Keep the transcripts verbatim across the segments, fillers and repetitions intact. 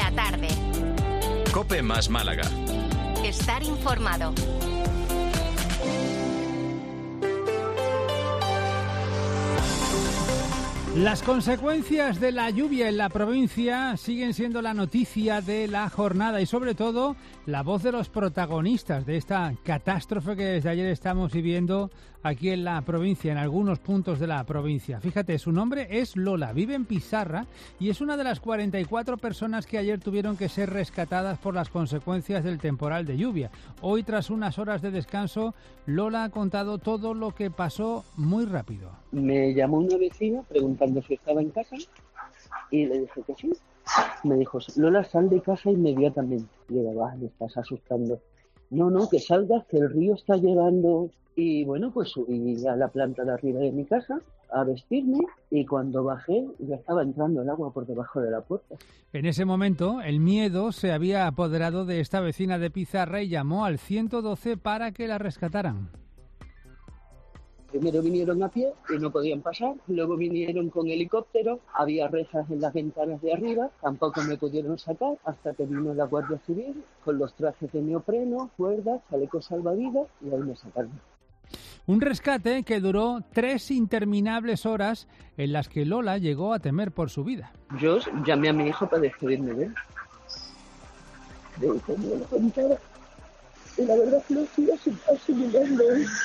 la tarde. COPE más Málaga. Estar informado. Las consecuencias de la lluvia en la provincia siguen siendo la noticia de la jornada y sobre todo la voz de los protagonistas de esta catástrofe que desde ayer estamos viviendo aquí en la provincia, en algunos puntos de la provincia. Fíjate, su nombre es Lola, vive en Pizarra y es una de las cuarenta y cuatro personas que ayer tuvieron que ser rescatadas por las consecuencias del temporal de lluvia. Hoy, tras unas horas de descanso, Lola ha contado todo lo que pasó muy rápido. Me llamó una vecina preguntando si estaba en casa y le dije que sí. Me dijo, Lola, sal de casa inmediatamente. Y le digo, ah, me estás asustando. No, no, que salgas, que el río está llegando. Y bueno, pues subí a la planta de arriba de mi casa a vestirme y cuando bajé ya estaba entrando el agua por debajo de la puerta. En ese momento, el miedo se había apoderado de esta vecina de Pizarra y llamó al ciento doce para que la rescataran. Primero vinieron a pie y no podían pasar, luego vinieron con helicóptero, había rejas en las ventanas de arriba, tampoco me pudieron sacar hasta que vino la Guardia Civil con los trajes de neopreno, cuerdas, chalecos salvavidas y ahí me sacaron. Un rescate que duró tres interminables horas en las que Lola llegó a temer por su vida. Yo llamé a mi hijo para despedirme de él. De que me lo contara. Y la verdad que lo estoy asimilando.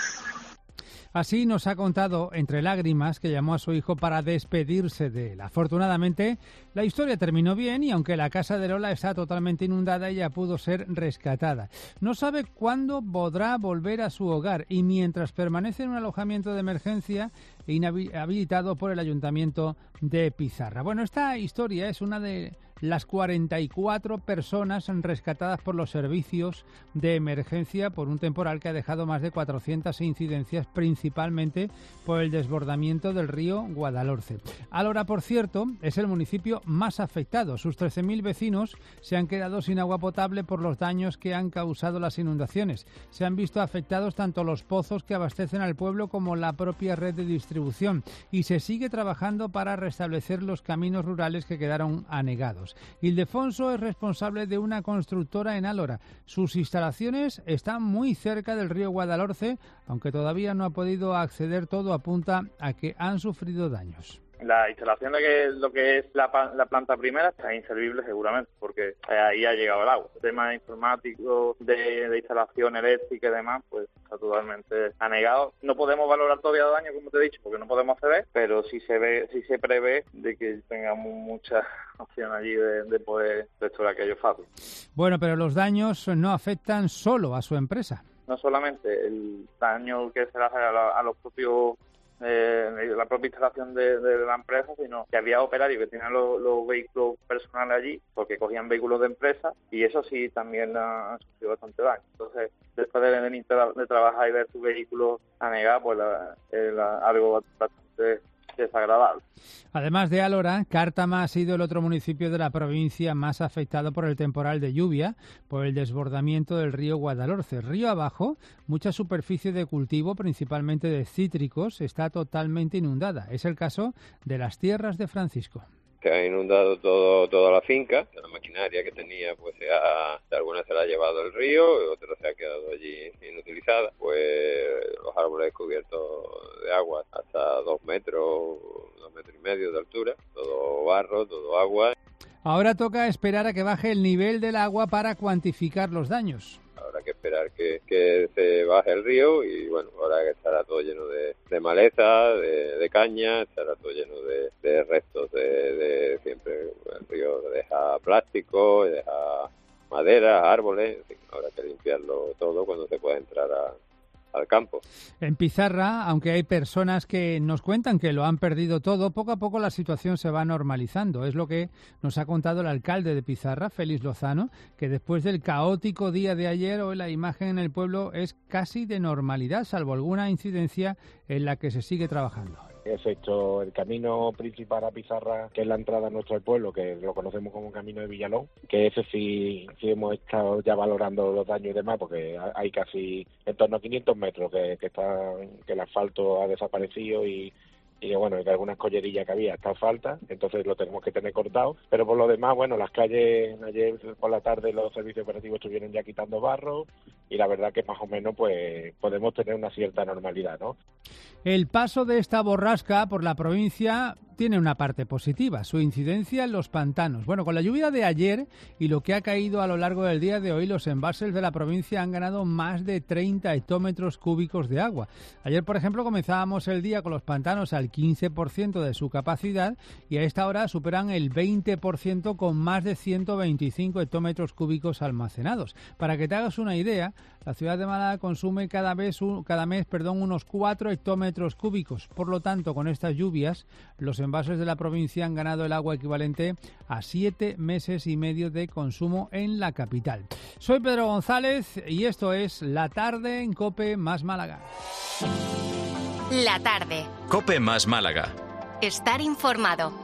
Así nos ha contado, entre lágrimas, que llamó a su hijo para despedirse de él. Afortunadamente, la historia terminó bien y aunque la casa de Lola está totalmente inundada, ella pudo ser rescatada. No sabe cuándo podrá volver a su hogar y mientras permanece en un alojamiento de emergencia inhabilitado por el Ayuntamiento de Pizarra. Bueno, esta historia es una de las cuarenta y cuatro personas rescatadas por los servicios de emergencia por un temporal que ha dejado más de cuatrocientas incidencias, principalmente por el desbordamiento del río Guadalhorce. Alhora, por cierto, es el municipio más afectado. Sus trece mil vecinos se han quedado sin agua potable por los daños que han causado las inundaciones. Se han visto afectados tanto los pozos que abastecen al pueblo como la propia red de distribución y se sigue trabajando para restablecer los caminos rurales que quedaron anegados. Ildefonso es responsable de una constructora en Alhora. Sus instalaciones están muy cerca del río Guadalhorce, aunque todavía no ha podido acceder. Todo apunta a que han sufrido daños. La instalación de que lo que es la, la planta primera está inservible seguramente, porque ahí ha llegado el agua. El tema informático, de, de instalación eléctrica y demás, pues está totalmente anegado. No podemos valorar todavía daño, como te he dicho, porque no podemos acceder, pero sí se ve, sí se prevé de que tengamos mucha opción allí de, de poder restaurar aquello fácil. Bueno, pero los daños no afectan solo a su empresa. No solamente el daño que se le hace a, la, a los propios Eh, la propia instalación de, de la empresa, sino que había operarios que tenían los, los vehículos personales allí porque cogían vehículos de empresa y eso sí también han sufrido bastante daño. Entonces, después de venir de trabajar y ver tu vehículo anegado, pues la, es la, algo bastante desagradable. Además de Alhora, Cártama ha sido el otro municipio de la provincia más afectado por el temporal de lluvia, por el desbordamiento del río Guadalhorce. Río abajo, mucha superficie de cultivo, principalmente de cítricos, está totalmente inundada. Es el caso de las tierras de Francisco. Se ha inundado todo toda la finca, la maquinaria que tenía pues se ha, alguna se la ha llevado el río, otra se ha quedado allí inutilizada, pues los árboles cubiertos de agua hasta dos metros, dos metros y medio de altura, todo barro, todo agua. Ahora toca esperar a que baje el nivel del agua para cuantificar los daños. Habrá que esperar que, que se baje el río y bueno, ahora que estará todo lleno de, de maleza, de, de caña, estará todo lleno de, de restos de, de siempre el río deja plástico, deja madera, árboles, en fin, habrá que limpiarlo todo cuando se pueda entrar a al campo. En Pizarra, aunque hay personas que nos cuentan que lo han perdido todo, poco a poco la situación se va normalizando. Es lo que nos ha contado el alcalde de Pizarra, Félix Lozano, que después del caótico día de ayer, hoy la imagen en el pueblo es casi de normalidad, salvo alguna incidencia en la que se sigue trabajando. Excepto el camino principal a Pizarra, que es la entrada a nuestro pueblo, que lo conocemos como Camino de Villalón, que ese sí, sí hemos estado ya valorando los daños y demás, porque hay casi en torno a quinientos metros que, que, está, que el asfalto ha desaparecido y, y bueno, de algunas collerillas que había está falta, entonces lo tenemos que tener cortado, pero por lo demás, bueno, las calles, ayer por la tarde los servicios operativos estuvieron ya quitando barro, y la verdad que más o menos pues podemos tener una cierta normalidad, ¿no? El paso de esta borrasca por la provincia tiene una parte positiva, su incidencia en los pantanos. Bueno, con la lluvia de ayer y lo que ha caído a lo largo del día de hoy, los embalses de la provincia han ganado más de treinta hectómetros cúbicos de agua. Ayer, por ejemplo, comenzábamos el día con los pantanos al quince por ciento de su capacidad y a esta hora superan el veinte por ciento con más de ciento veinticinco hectómetros cúbicos almacenados. Para que te hagas una idea, la ciudad de Málaga consume cada vez cada mes, perdón, unos cuatro hectómetros cúbicos. Por lo tanto, con estas lluvias, los embalses de la provincia han ganado el agua equivalente a siete meses y medio de consumo en la capital. Soy Pedro González y esto es La Tarde en COPE más Málaga. La Tarde. COPE más Málaga. Estar informado.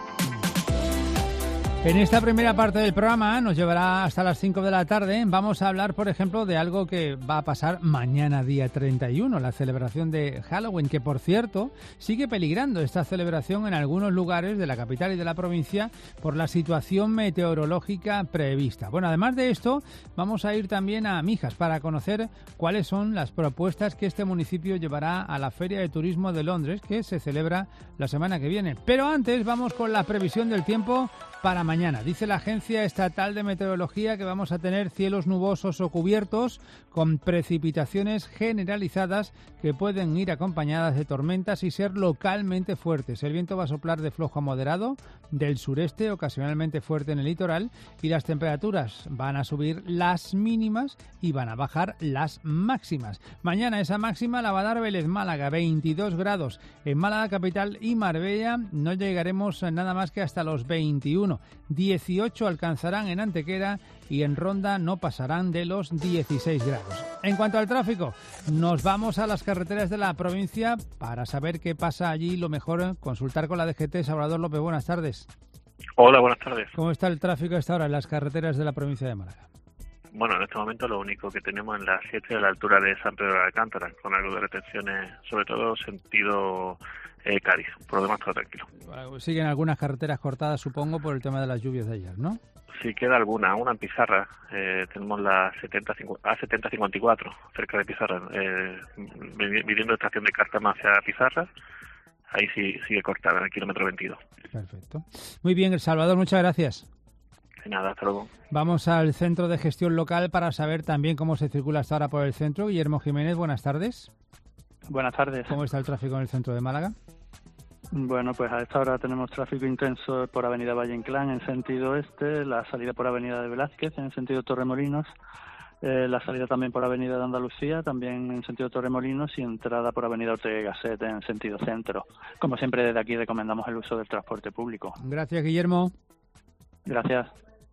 En esta primera parte del programa nos llevará hasta las cinco de la tarde. Vamos a hablar, por ejemplo, de algo que va a pasar mañana día treinta y uno, la celebración de Halloween, que por cierto sigue peligrando esta celebración en algunos lugares de la capital y de la provincia por la situación meteorológica prevista. Bueno, además de esto, vamos a ir también a Mijas para conocer cuáles son las propuestas que este municipio llevará a la Feria de Turismo de Londres, que se celebra la semana que viene. Pero antes vamos con la previsión del tiempo para mañana. Dice la Agencia Estatal de Meteorología que vamos a tener cielos nubosos o cubiertos con precipitaciones generalizadas que pueden ir acompañadas de tormentas y ser localmente fuertes. El viento va a soplar de flojo a moderado del sureste, ocasionalmente fuerte en el litoral, y las temperaturas van a subir las mínimas y van a bajar las máximas. Mañana esa máxima la va a dar Vélez Málaga, veintidós grados. En Málaga capital y Marbella no llegaremos nada más que hasta los veintiuno. dieciocho alcanzarán en Antequera y en Ronda no pasarán de los dieciséis grados. En cuanto al tráfico, nos vamos a las carreteras de la provincia para saber qué pasa allí. Lo mejor, consultar con la D G T. Salvador López, buenas tardes. Hola, buenas tardes. ¿Cómo está el tráfico a esta hora en las carreteras de la provincia de Málaga? Bueno, en este momento lo único que tenemos en la siete a la altura de San Pedro de Alcántara, con algo de retenciones, sobre todo sentido eh, Cádiz. Por lo demás, todo tranquilo. Siguen algunas carreteras cortadas, supongo, por el tema de las lluvias de ayer, ¿no? Sí, queda alguna, una en Pizarra. Eh, tenemos la setenta, A setenta cincuenta y cuatro, cerca de Pizarra, eh, viniendo de estación de Cartama hacia Pizarra. Ahí sí sigue cortada, en el kilómetro veintidós. Perfecto. Muy bien, El Salvador, muchas gracias. De nada, hasta luego. Vamos al Centro de Gestión Local para saber también cómo se circula hasta ahora por el centro. Guillermo Jiménez, buenas tardes. Buenas tardes. ¿Cómo está el tráfico en el centro de Málaga? Bueno, pues a esta hora tenemos tráfico intenso por Avenida Valle Inclán en sentido este, la salida por Avenida de Velázquez en sentido Torremolinos, eh, la salida también por Avenida de Andalucía, también en sentido Torremolinos, y entrada por Avenida Ortega y Gasset en sentido centro. Como siempre, desde aquí recomendamos el uso del transporte público. Gracias, Guillermo. Gracias.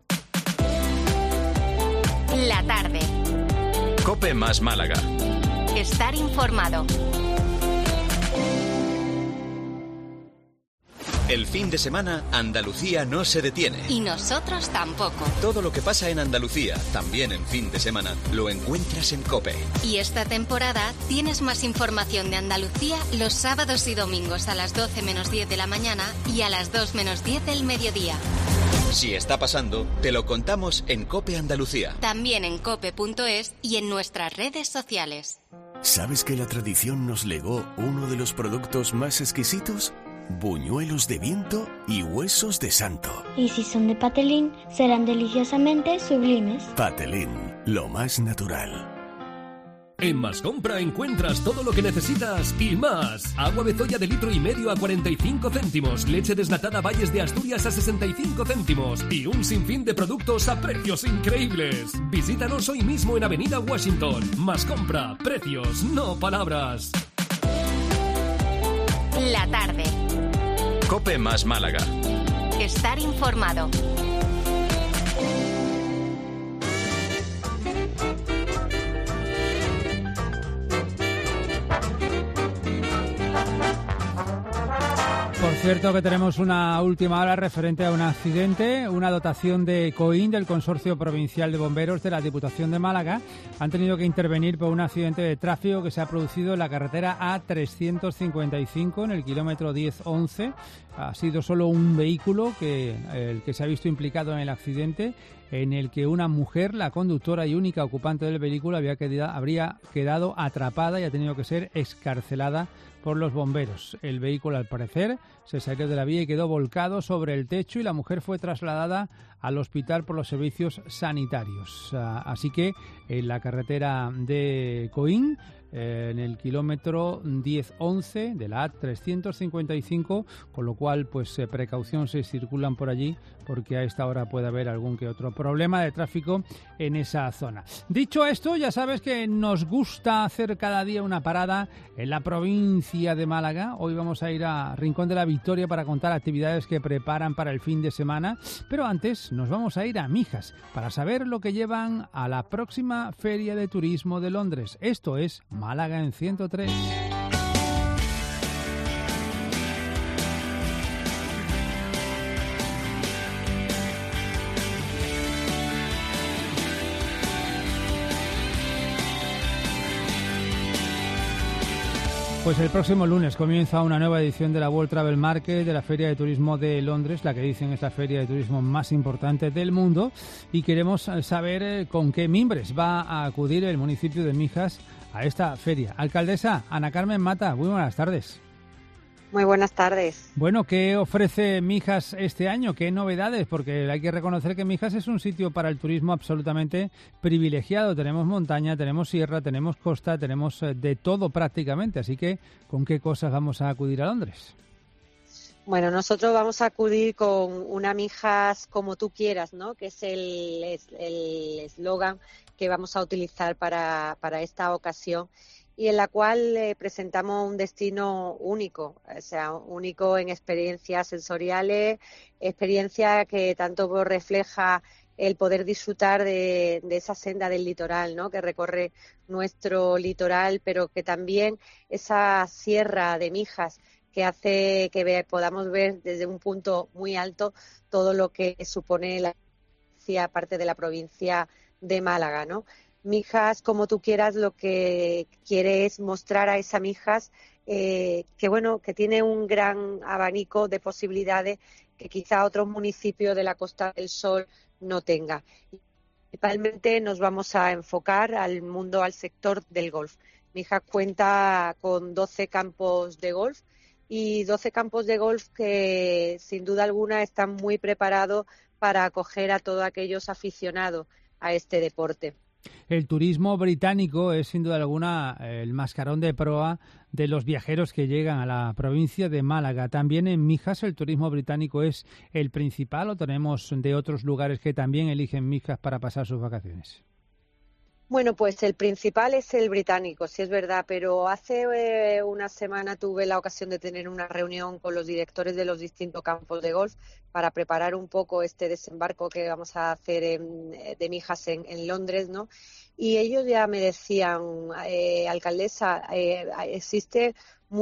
La tarde. COPE más Málaga. Estar informado. El fin de semana, Andalucía no se detiene. Y nosotros tampoco. Todo lo que pasa en Andalucía, también en fin de semana, lo encuentras en COPE. Y esta temporada tienes más información de Andalucía los sábados y domingos a las doce menos diez de la mañana y a las dos menos diez del mediodía. Si está pasando, te lo contamos en COPE Andalucía. También en cope punto es y en nuestras redes sociales. ¿Sabes que la tradición nos legó uno de los productos más exquisitos? Buñuelos de viento y huesos de santo. Y si son de patelín, serán deliciosamente sublimes. Patelín, lo más natural. En Mascompra encuentras todo lo que necesitas y más. Agua Bezoya de litro y medio a cuarenta y cinco céntimos. Leche desnatada Valles de Asturias a sesenta y cinco céntimos. Y un sinfín de productos a precios increíbles. Visítanos hoy mismo en Avenida Washington. Mascompra, precios, no palabras. La tarde. COPE más Málaga. Estar informado. Por cierto que tenemos una última hora referente a un accidente. Una dotación de COIN, del Consorcio Provincial de Bomberos de la Diputación de Málaga, han tenido que intervenir por un accidente de tráfico que se ha producido en la carretera A trescientos cincuenta y cinco, en el kilómetro diez once. Ha sido solo un vehículo que, el que se ha visto implicado en el accidente, en el que una mujer, la conductora y única ocupante del vehículo, había quedado, habría quedado atrapada y ha tenido que ser excarcelada por los bomberos. El vehículo, al parecer, se salió de la vía y quedó volcado sobre el techo, y la mujer fue trasladada al hospital por los servicios sanitarios. Así que en la carretera de COIN, en el kilómetro diez once de la A trescientos cincuenta y cinco, con lo cual, pues precaución si circulan por allí, porque a esta hora puede haber algún que otro problema de tráfico en esa zona. Dicho esto, ya sabes que nos gusta hacer cada día una parada en la provincia de Málaga. Hoy vamos a ir a Rincón de la Victoria para contar actividades que preparan para el fin de semana, pero antes nos vamos a ir a Mijas para saber lo que llevan a la próxima Feria de Turismo de Londres. Esto es Málaga en ciento tres. Pues el próximo lunes comienza una nueva edición de la World Travel Market, de la Feria de Turismo de Londres, la que dicen es la feria de turismo más importante del mundo, y queremos saber con qué mimbres va a acudir el municipio de Mijas a esta feria. Alcaldesa Ana Carmen Mata, muy buenas tardes. Muy buenas tardes. Bueno, ¿qué ofrece Mijas este año? ¿Qué novedades? Porque hay que reconocer que Mijas es un sitio para el turismo absolutamente privilegiado. Tenemos montaña, tenemos sierra, tenemos costa, tenemos de todo prácticamente. Así que, ¿con qué cosas vamos a acudir a Londres? Bueno, nosotros vamos a acudir con una Mijas como tú quieras, ¿no? Que es el eslogan que vamos a utilizar para, para esta ocasión, y en la cual eh, presentamos un destino único, o sea, único en experiencias sensoriales, experiencia que tanto refleja el poder disfrutar de, de esa senda del litoral, ¿no? Que recorre nuestro litoral, pero que también esa sierra de Mijas que hace que ve, podamos ver desde un punto muy alto todo lo que supone la parte de la provincia de Málaga, ¿no? Mijas, como tú quieras, lo que quiere es mostrar a esa Mijas eh, que, bueno, que tiene un gran abanico de posibilidades que quizá otros municipios de la Costa del Sol no tenga. Principalmente nos vamos a enfocar al mundo, al sector del golf. Mijas cuenta con doce campos de golf, y doce campos de golf que, sin duda alguna, están muy preparados para acoger a todos aquellos aficionados a este deporte. El turismo británico es sin duda alguna el mascarón de proa de los viajeros que llegan a la provincia de Málaga. También en Mijas el turismo británico es el principal, ¿o tenemos de otros lugares que también eligen Mijas para pasar sus vacaciones? Bueno, pues el principal es el británico, sí es verdad, pero hace eh, una semana tuve la ocasión de tener una reunión con los directores de los distintos campos de golf para preparar un poco este desembarco que vamos a hacer en, de Mijas en, en Londres, ¿no? Y ellos ya me decían, eh, alcaldesa, eh, existe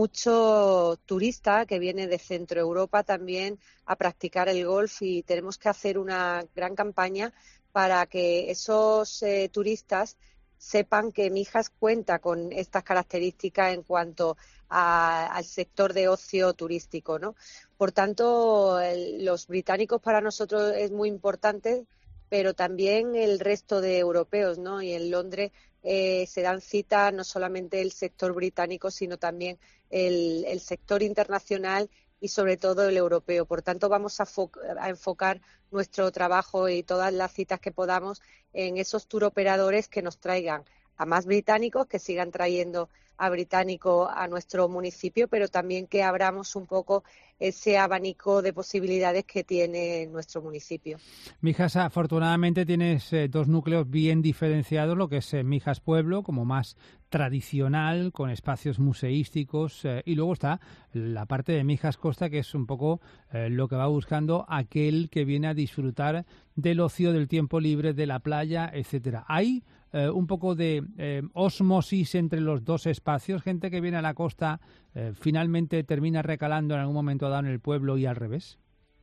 mucho turista que viene de Centro Europa también a practicar el golf, y tenemos que hacer una gran campaña para que esos eh, turistas sepan que Mijas cuenta con estas características en cuanto a, al sector de ocio turístico, ¿no? Por tanto, el, los británicos para nosotros es muy importante, pero también el resto de europeos, ¿no? Y en Londres eh, se dan cita no solamente el sector británico, sino también el, el sector internacional y sobre todo el europeo. Por tanto, vamos a, a enfocar nuestro trabajo y todas las citas que podamos en esos tour operadores que nos traigan a más británicos, que sigan trayendo a británicos a nuestro municipio, pero también que abramos un poco ese abanico de posibilidades que tiene nuestro municipio. Mijas, afortunadamente tienes eh, dos núcleos bien diferenciados, lo que es eh, Mijas Pueblo, como más tradicional, con espacios museísticos, eh, y luego está la parte de Mijas Costa, que es un poco eh, lo que va buscando aquel que viene a disfrutar del ocio, del tiempo libre, de la playa, etcétera. ¿Hay eh, un poco de eh, osmosis entre los dos espacios espacios, gente que viene a la costa eh, finalmente termina recalando en algún momento dado en el pueblo y al revés.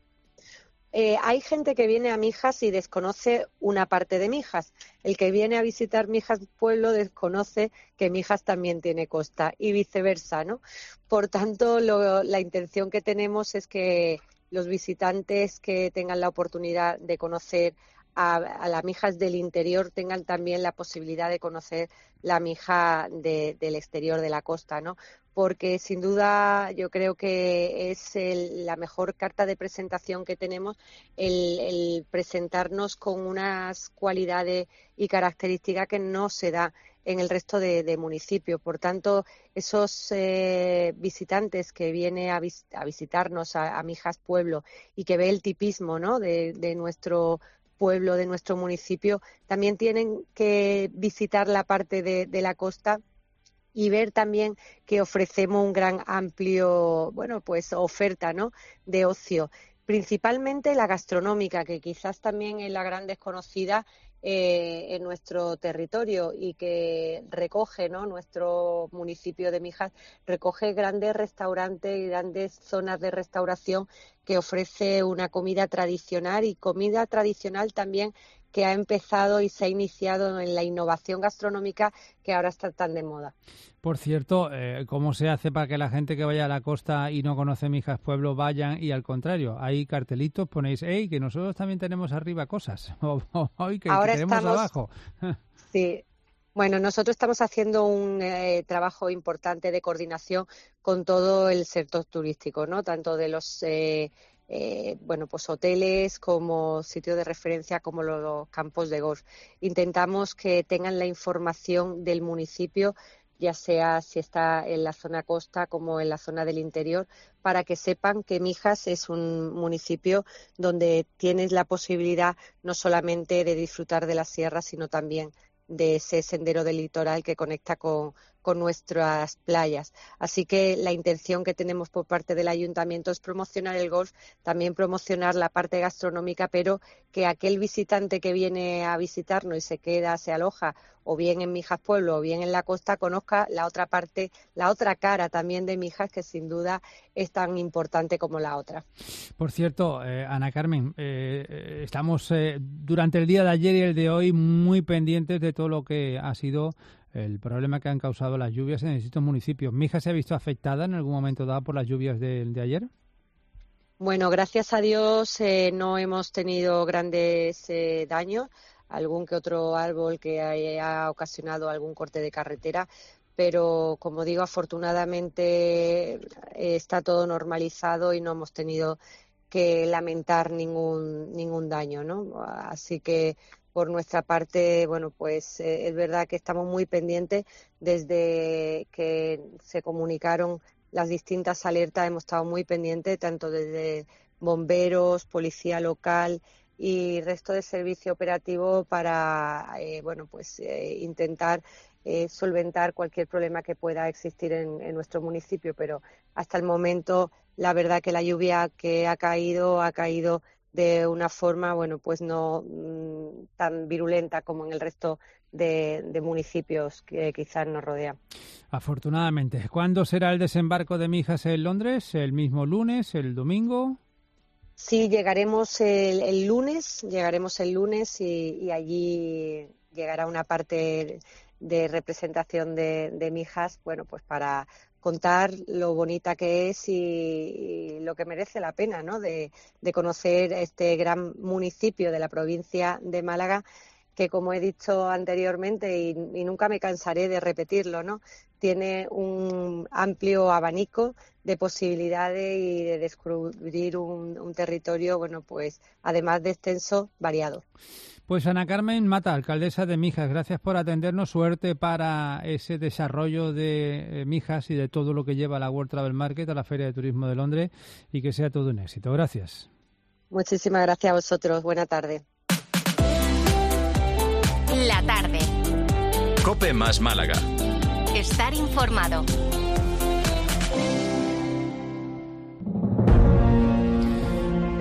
Eh, hay gente que viene a Mijas y desconoce una parte de Mijas. El que viene a visitar Mijas Pueblo desconoce que Mijas también tiene costa y viceversa, ¿no? Por tanto, lo, la intención que tenemos es que los visitantes que tengan la oportunidad de conocer a, a las Mijas del interior tengan también la posibilidad de conocer la Mija de, del exterior de la costa, ¿no? Porque sin duda yo creo que es el, la mejor carta de presentación que tenemos el, el presentarnos con unas cualidades y características que no se da en el resto de, de municipios. Por tanto, esos eh, visitantes que vienen a, vis, a visitarnos a, a Mijas Pueblo y que ve el tipismo, ¿no?, de, de nuestro pueblo, de nuestro municipio, también tienen que visitar la parte de, de la costa y ver también que ofrecemos un gran amplio, bueno, pues oferta, ¿no?, de ocio, principalmente la gastronómica, que quizás también es la gran desconocida eh, en nuestro territorio y que recoge, ¿no?, nuestro municipio de Mijas, recoge grandes restaurantes y grandes zonas de restauración que ofrece una comida tradicional y comida tradicional también que ha empezado y se ha iniciado en la innovación gastronómica que ahora está tan de moda. Por cierto, eh, ¿cómo se hace para que la gente que vaya a la costa y no conoce Mijas Pueblo vayan y al contrario? Hay cartelitos, ponéis, hey, que nosotros también tenemos arriba cosas, o hoy que, ahora que tenemos estamos, abajo. Sí. Bueno, nosotros estamos haciendo un eh, trabajo importante de coordinación con todo el sector turístico, ¿no? Tanto de los eh, eh, bueno, pues hoteles como sitios de referencia como los, los campos de golf. Intentamos que tengan la información del municipio, ya sea si está en la zona costa como en la zona del interior, para que sepan que Mijas es un municipio donde tienes la posibilidad no solamente de disfrutar de la sierra, sino también de ese sendero del litoral que conecta con, con nuestras playas. Así que la intención que tenemos por parte del ayuntamiento es promocionar el golf, también promocionar la parte gastronómica, pero que aquel visitante que viene a visitarnos y se queda, se aloja, o bien en Mijas Pueblo o bien en la costa, conozca la otra parte, la otra cara también de Mijas, que sin duda es tan importante como la otra. Por cierto, eh, Ana Carmen, eh, estamos eh, durante el día de ayer y el de hoy muy pendientes de todo lo que ha sido el problema que han causado las lluvias en distintos municipios. ¿Mijas se ha visto afectada en algún momento dado por las lluvias de, de ayer? Bueno, gracias a Dios eh, no hemos tenido grandes eh, daños, algún que otro árbol que haya ocasionado algún corte de carretera, pero como digo, afortunadamente eh, está todo normalizado y no hemos tenido que lamentar ningún ningún daño, ¿no? Así que por nuestra parte, bueno, pues eh, es verdad que estamos muy pendientes desde que se comunicaron las distintas alertas, hemos estado muy pendientes tanto desde bomberos, policía local y resto de servicio operativo para, eh, bueno, pues eh, intentar eh, solventar cualquier problema que pueda existir en, en nuestro municipio, pero hasta el momento la verdad que la lluvia que ha caído ha caído de una forma, bueno, pues no mmm, tan virulenta como en el resto de, de municipios que quizás nos rodean. Afortunadamente. ¿Cuándo será el desembarco de Mijas en Londres? ¿El mismo lunes? ¿El domingo? Sí, llegaremos el, el lunes, llegaremos el lunes y, y allí llegará una parte de representación de, de Mijas, bueno, pues para contar lo bonita que es y, y lo que merece la pena, ¿no?, de, de conocer este gran municipio de la provincia de Málaga, que como he dicho anteriormente y, y nunca me cansaré de repetirlo, ¿no?, tiene un amplio abanico de posibilidades y de descubrir un, un territorio, bueno, pues además de extenso, variado. Pues Ana Carmen Mata, alcaldesa de Mijas, gracias por atendernos. Suerte para ese desarrollo de eh, Mijas y de todo lo que lleva la World Travel Market a la Feria de Turismo de Londres y que sea todo un éxito. Gracias. Muchísimas gracias a vosotros. Buena tarde. La tarde. COPE más Málaga. Estar informado.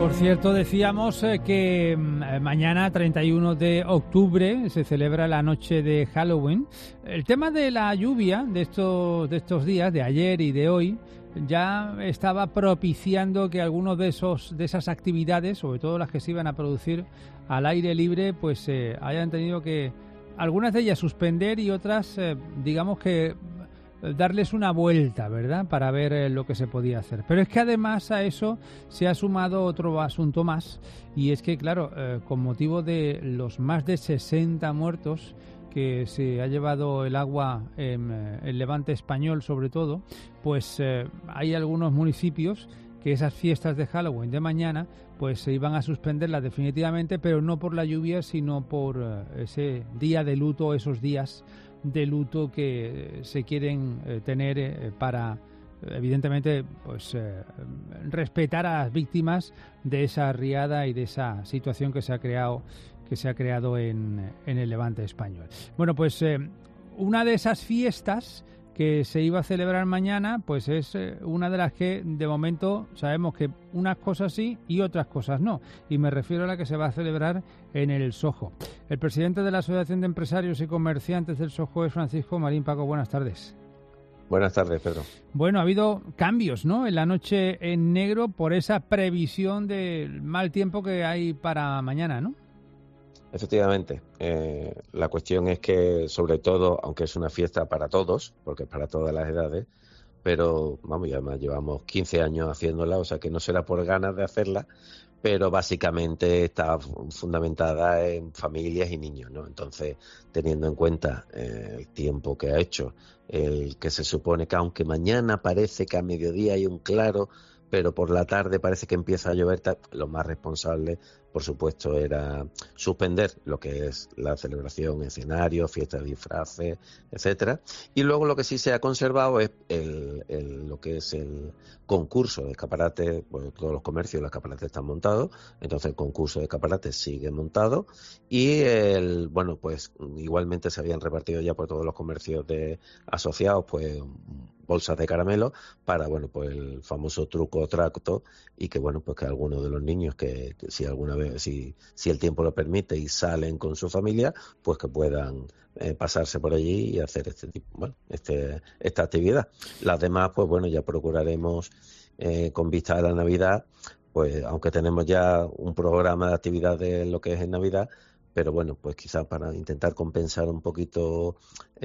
Por cierto, decíamos eh, que eh, mañana, treinta y uno de octubre, se celebra la noche de Halloween. El tema de la lluvia de estos, de estos días, de ayer y de hoy, ya estaba propiciando que algunos de esos de esas actividades, sobre todo las que se iban a producir al aire libre, pues eh, hayan tenido que, algunas de ellas suspender y otras, eh, digamos que darles una vuelta, ¿verdad?, para ver eh, lo que se podía hacer. Pero es que además a eso se ha sumado otro asunto más, y es que, claro, eh, con motivo de los más de sesenta muertos que se ha llevado el agua en eh, el Levante español, sobre todo, pues eh, hay algunos municipios que esas fiestas de Halloween de mañana pues se iban a suspenderlas definitivamente, pero no por la lluvia, sino por eh, ese día de luto, esos días de luto que se quieren eh, tener eh, para, evidentemente, pues eh, respetar a las víctimas de esa riada y de esa situación que se ha creado que se ha creado en, en el Levante español. Bueno, pues eh, una de esas fiestas que se iba a celebrar mañana, pues es eh, una de las que de momento sabemos que unas cosas sí y otras cosas no. Y me refiero a la que se va a celebrar en el Soho. El presidente de la Asociación de Empresarios y Comerciantes del Soho es Francisco Marín. Paco, buenas tardes. Buenas tardes, Pedro. Bueno, ha habido cambios, ¿no?, en la noche en negro por esa previsión del mal tiempo que hay para mañana, ¿no? Efectivamente, eh, la cuestión es que, sobre todo, aunque es una fiesta para todos, porque es para todas las edades, pero vamos, ya además llevamos quince años haciéndola, o sea que no será por ganas de hacerla, pero básicamente está fundamentada en familias y niños, ¿no? Entonces, teniendo en cuenta eh, el tiempo que ha hecho, el que se supone que aunque mañana parece que a mediodía hay un claro, pero por la tarde parece que empieza a llover, lo más responsable, por supuesto, era suspender lo que es la celebración, escenario, fiesta de disfraces, etcétera. Y luego lo que sí se ha conservado es el, el, lo que es el concurso de escaparates. Pues todos los comercios, los escaparates están montados, entonces el concurso de escaparates sigue montado. Y el, bueno, pues igualmente se habían repartido ya por todos los comercios de asociados, pues bolsas de caramelo para, bueno, pues el famoso truco o tracto, y que, bueno, pues que algunos de los niños que, que si alguna vez, si, si el tiempo lo permite y salen con su familia, pues que puedan eh, pasarse por allí y hacer este tipo, bueno, este, esta actividad. Las demás, pues bueno, ya procuraremos eh, con vista a la Navidad, pues aunque tenemos ya un programa de actividad de lo que es en Navidad, pero bueno, pues quizás para intentar compensar un poquito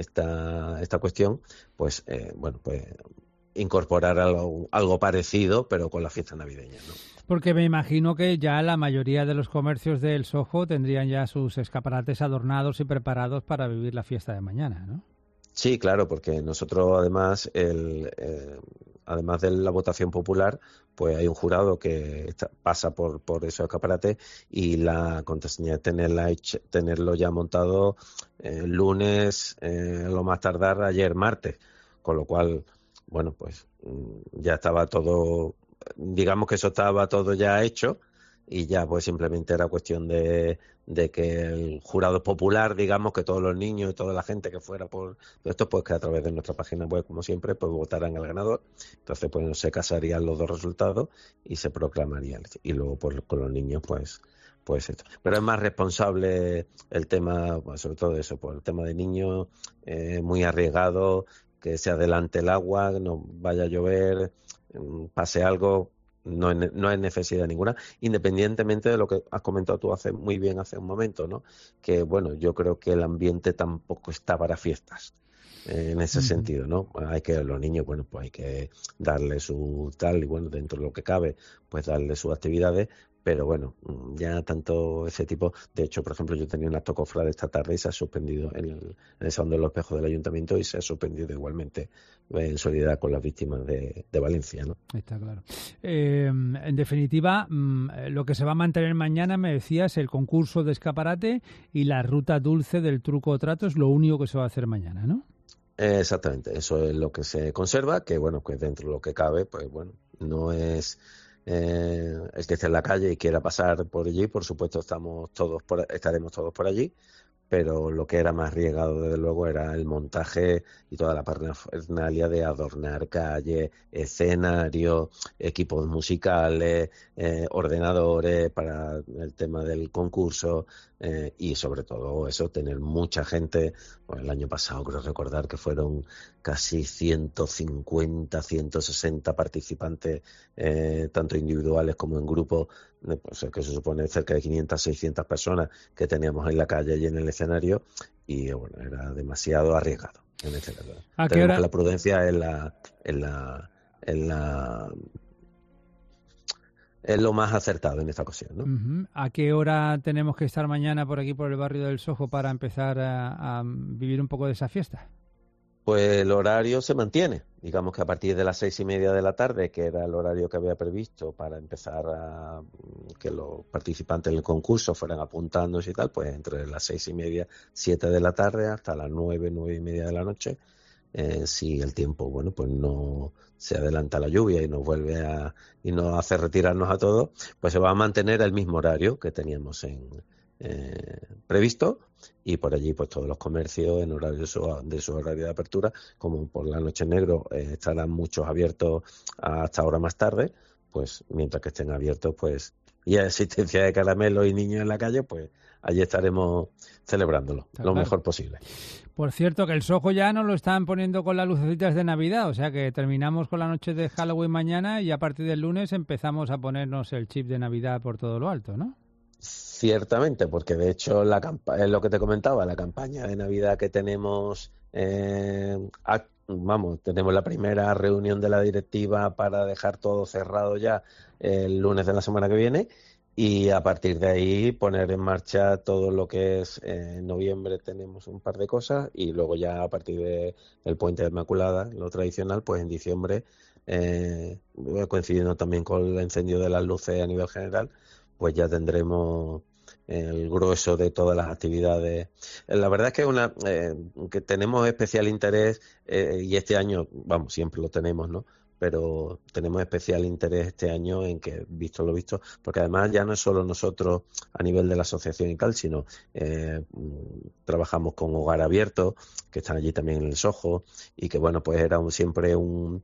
esta esta cuestión, pues eh, bueno, pues incorporar algo, algo parecido, pero con la fiesta navideña, ¿no? Porque me imagino que ya la mayoría de los comercios del Soho tendrían ya sus escaparates adornados y preparados para vivir la fiesta de mañana, ¿no? Sí, claro, porque nosotros además, el, eh, además de la votación popular, pues hay un jurado que está, pasa por por esos escaparates, y la contraseña es tenerla hecha, tenerlo ya montado el eh, lunes, eh, lo más tardar ayer martes, con lo cual, bueno, pues ya estaba todo, digamos que eso estaba todo ya hecho, y ya pues simplemente era cuestión de, de que el jurado popular, digamos, que todos los niños y toda la gente que fuera por esto, pues que a través de nuestra página web, como siempre, pues votaran al ganador. Entonces pues se casarían los dos resultados y se proclamarían, y luego pues con los niños pues pues esto. Pero es más responsable el tema, pues, sobre todo eso, por el tema de niños, eh, muy arriesgado, que se adelante el agua, no vaya a llover, pase algo. No es, no es necesidad ninguna, independientemente de lo que has comentado tú hace muy bien hace un momento, ¿no? Que bueno, yo creo que el ambiente tampoco está para fiestas, eh, en ese uh-huh. sentido, ¿no? Hay que, los niños, bueno, pues hay que darle su tal, y bueno, dentro de lo que cabe, pues darle sus actividades, pero bueno, ya tanto ese tipo. De hecho, por ejemplo, yo tenía un acto cofrade esta tarde y se ha suspendido en el, en el Salón de los Espejos del Ayuntamiento, y se ha suspendido igualmente en solidaridad con las víctimas de, de Valencia, ¿no? Está claro. Eh, en definitiva, lo que se va a mantener mañana, me decías, el concurso de escaparate y la ruta dulce del truco o trato, es lo único que se va a hacer mañana, ¿no? Eh, exactamente, eso es lo que se conserva, que bueno, pues dentro de lo que cabe, pues bueno, no es... Eh, el que esté en la calle y quiera pasar por allí, por supuesto estamos todos por, estaremos todos por allí, pero lo que era más arriesgado desde luego era el montaje y toda la parafernalia de adornar calle, escenario, equipos musicales, eh, ordenadores para el tema del concurso eh, y sobre todo eso, tener mucha gente. Pues el año pasado creo recordar que fueron casi ciento cincuenta, ciento sesenta participantes, eh, tanto individuales como en grupos, o sea, que se supone cerca de quinientas, seiscientas personas que teníamos en la calle y en el escenario, y bueno, era demasiado arriesgado. En ese caso. ¿A qué Tenemos hora? que la prudencia en la, en la, en la, es lo más acertado en esta ocasión, ¿no? Uh-huh. ¿A qué hora tenemos que estar mañana por aquí por el barrio del Sojo para empezar a, a vivir un poco de esa fiesta? Pues el horario se mantiene, digamos que a partir de las seis y media de la tarde, que era el horario que había previsto para empezar a que los participantes del concurso fueran apuntándose y tal, pues entre las seis y media, siete de la tarde hasta las nueve, nueve y media de la noche, eh, si el tiempo, bueno, pues no se adelanta la lluvia y nos vuelve a y nos hace retirarnos a todos, pues se va a mantener el mismo horario que teníamos en eh, previsto. Y por allí pues todos los comercios en horario de su, de su horario de apertura, como por la noche negro eh, estarán muchos abiertos hasta ahora más tarde, pues mientras que estén abiertos pues y hay existencia de caramelos y niños en la calle, pues allí estaremos celebrándolo Está lo claro. mejor posible. Por cierto, que el Soho ya nos lo están poniendo con las lucecitas de Navidad, o sea que terminamos con la noche de Halloween mañana y a partir del lunes empezamos a ponernos el chip de Navidad por todo lo alto, ¿no? Ciertamente, porque de hecho la campa- es lo que te comentaba, la campaña de Navidad que tenemos, eh, a, vamos, tenemos la primera reunión de la directiva para dejar todo cerrado ya el lunes de la semana que viene y a partir de ahí poner en marcha todo lo que es eh, en noviembre tenemos un par de cosas y luego ya a partir de el Puente de Inmaculada, lo tradicional, pues en diciembre, eh, coincidiendo también con el encendido de las luces a nivel general, pues ya tendremos el grueso de todas las actividades. La verdad es que una eh, que tenemos especial interés eh, y este año, vamos, siempre lo tenemos, ¿no? Pero tenemos especial interés este año en que, visto lo visto, porque además ya no es solo nosotros a nivel de la asociación y tal, sino eh, trabajamos con Hogar Abierto, que están allí también en el Soho, y que bueno, pues era un, siempre un,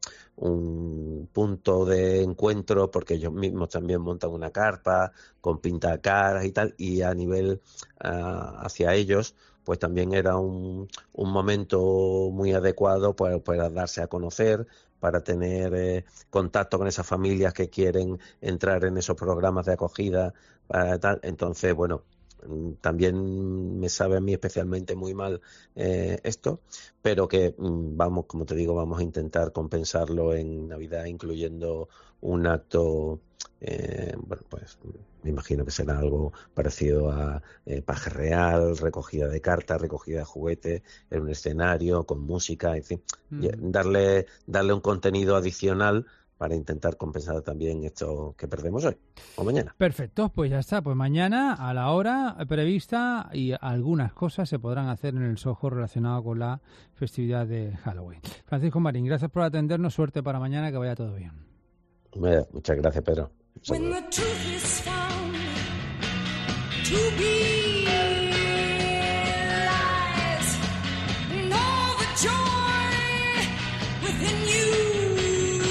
un punto de encuentro, porque ellos mismos también montan una carpa con pintacaras y tal, y a nivel uh, hacia ellos, pues también era un, un momento muy adecuado para, para darse a conocer, para tener eh, contacto con esas familias que quieren entrar en esos programas de acogida, para tal. Entonces, bueno, también me sabe a mí especialmente muy mal eh, esto, pero que vamos, como te digo, vamos a intentar compensarlo en Navidad, incluyendo un acto, eh, bueno, pues me imagino que será algo parecido a eh, paje real, recogida de cartas, recogida de juguetes en un escenario con música, en fin, mm. darle darle un contenido adicional para intentar compensar también esto que perdemos hoy o mañana. Perfecto, pues ya está. Pues mañana a la hora prevista y algunas cosas se podrán hacer en el Soho relacionado con la festividad de Halloween. Francisco Marín, gracias por atendernos. Suerte para mañana, que vaya todo bien. Muchas gracias, Pedro. When the truth is found to be lies, and all the joy within you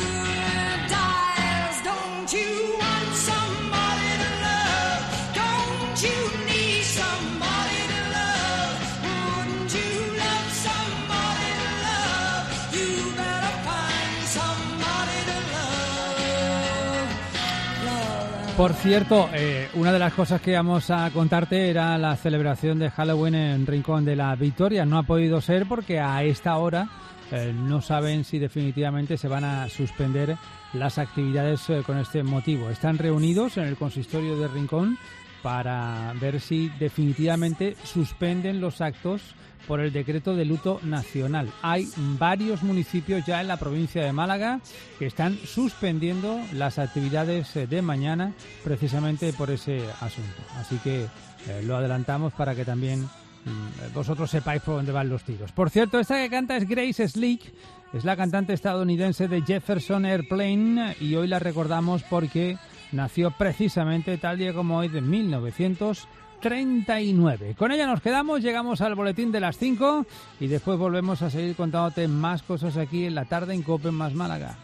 dies. Don't you want somebody to love? Don't you need somebody to love? Wouldn't you love somebody to love? You better find somebody to love. Por cierto, eh, una de las cosas que íbamos a contarte era la celebración de Halloween en Rincón de la Victoria. No ha podido ser porque a esta hora eh, no saben si definitivamente se van a suspender las actividades eh, con este motivo. Están reunidos en el consistorio de Rincón para ver si definitivamente suspenden los actos por el decreto de luto nacional. Hay varios municipios ya en la provincia de Málaga que están suspendiendo las actividades de mañana precisamente por ese asunto. Así que eh, lo adelantamos para que también mm, vosotros sepáis por dónde van los tiros. Por cierto, esta que canta es Grace Slick, es la cantante estadounidense de Jefferson Airplane y hoy la recordamos porque nació precisamente tal día como hoy de mil novecientos treinta y nueve. Con ella nos quedamos, llegamos al boletín de las cinco y después volvemos a seguir contándote más cosas aquí en la tarde en COPE más Málaga.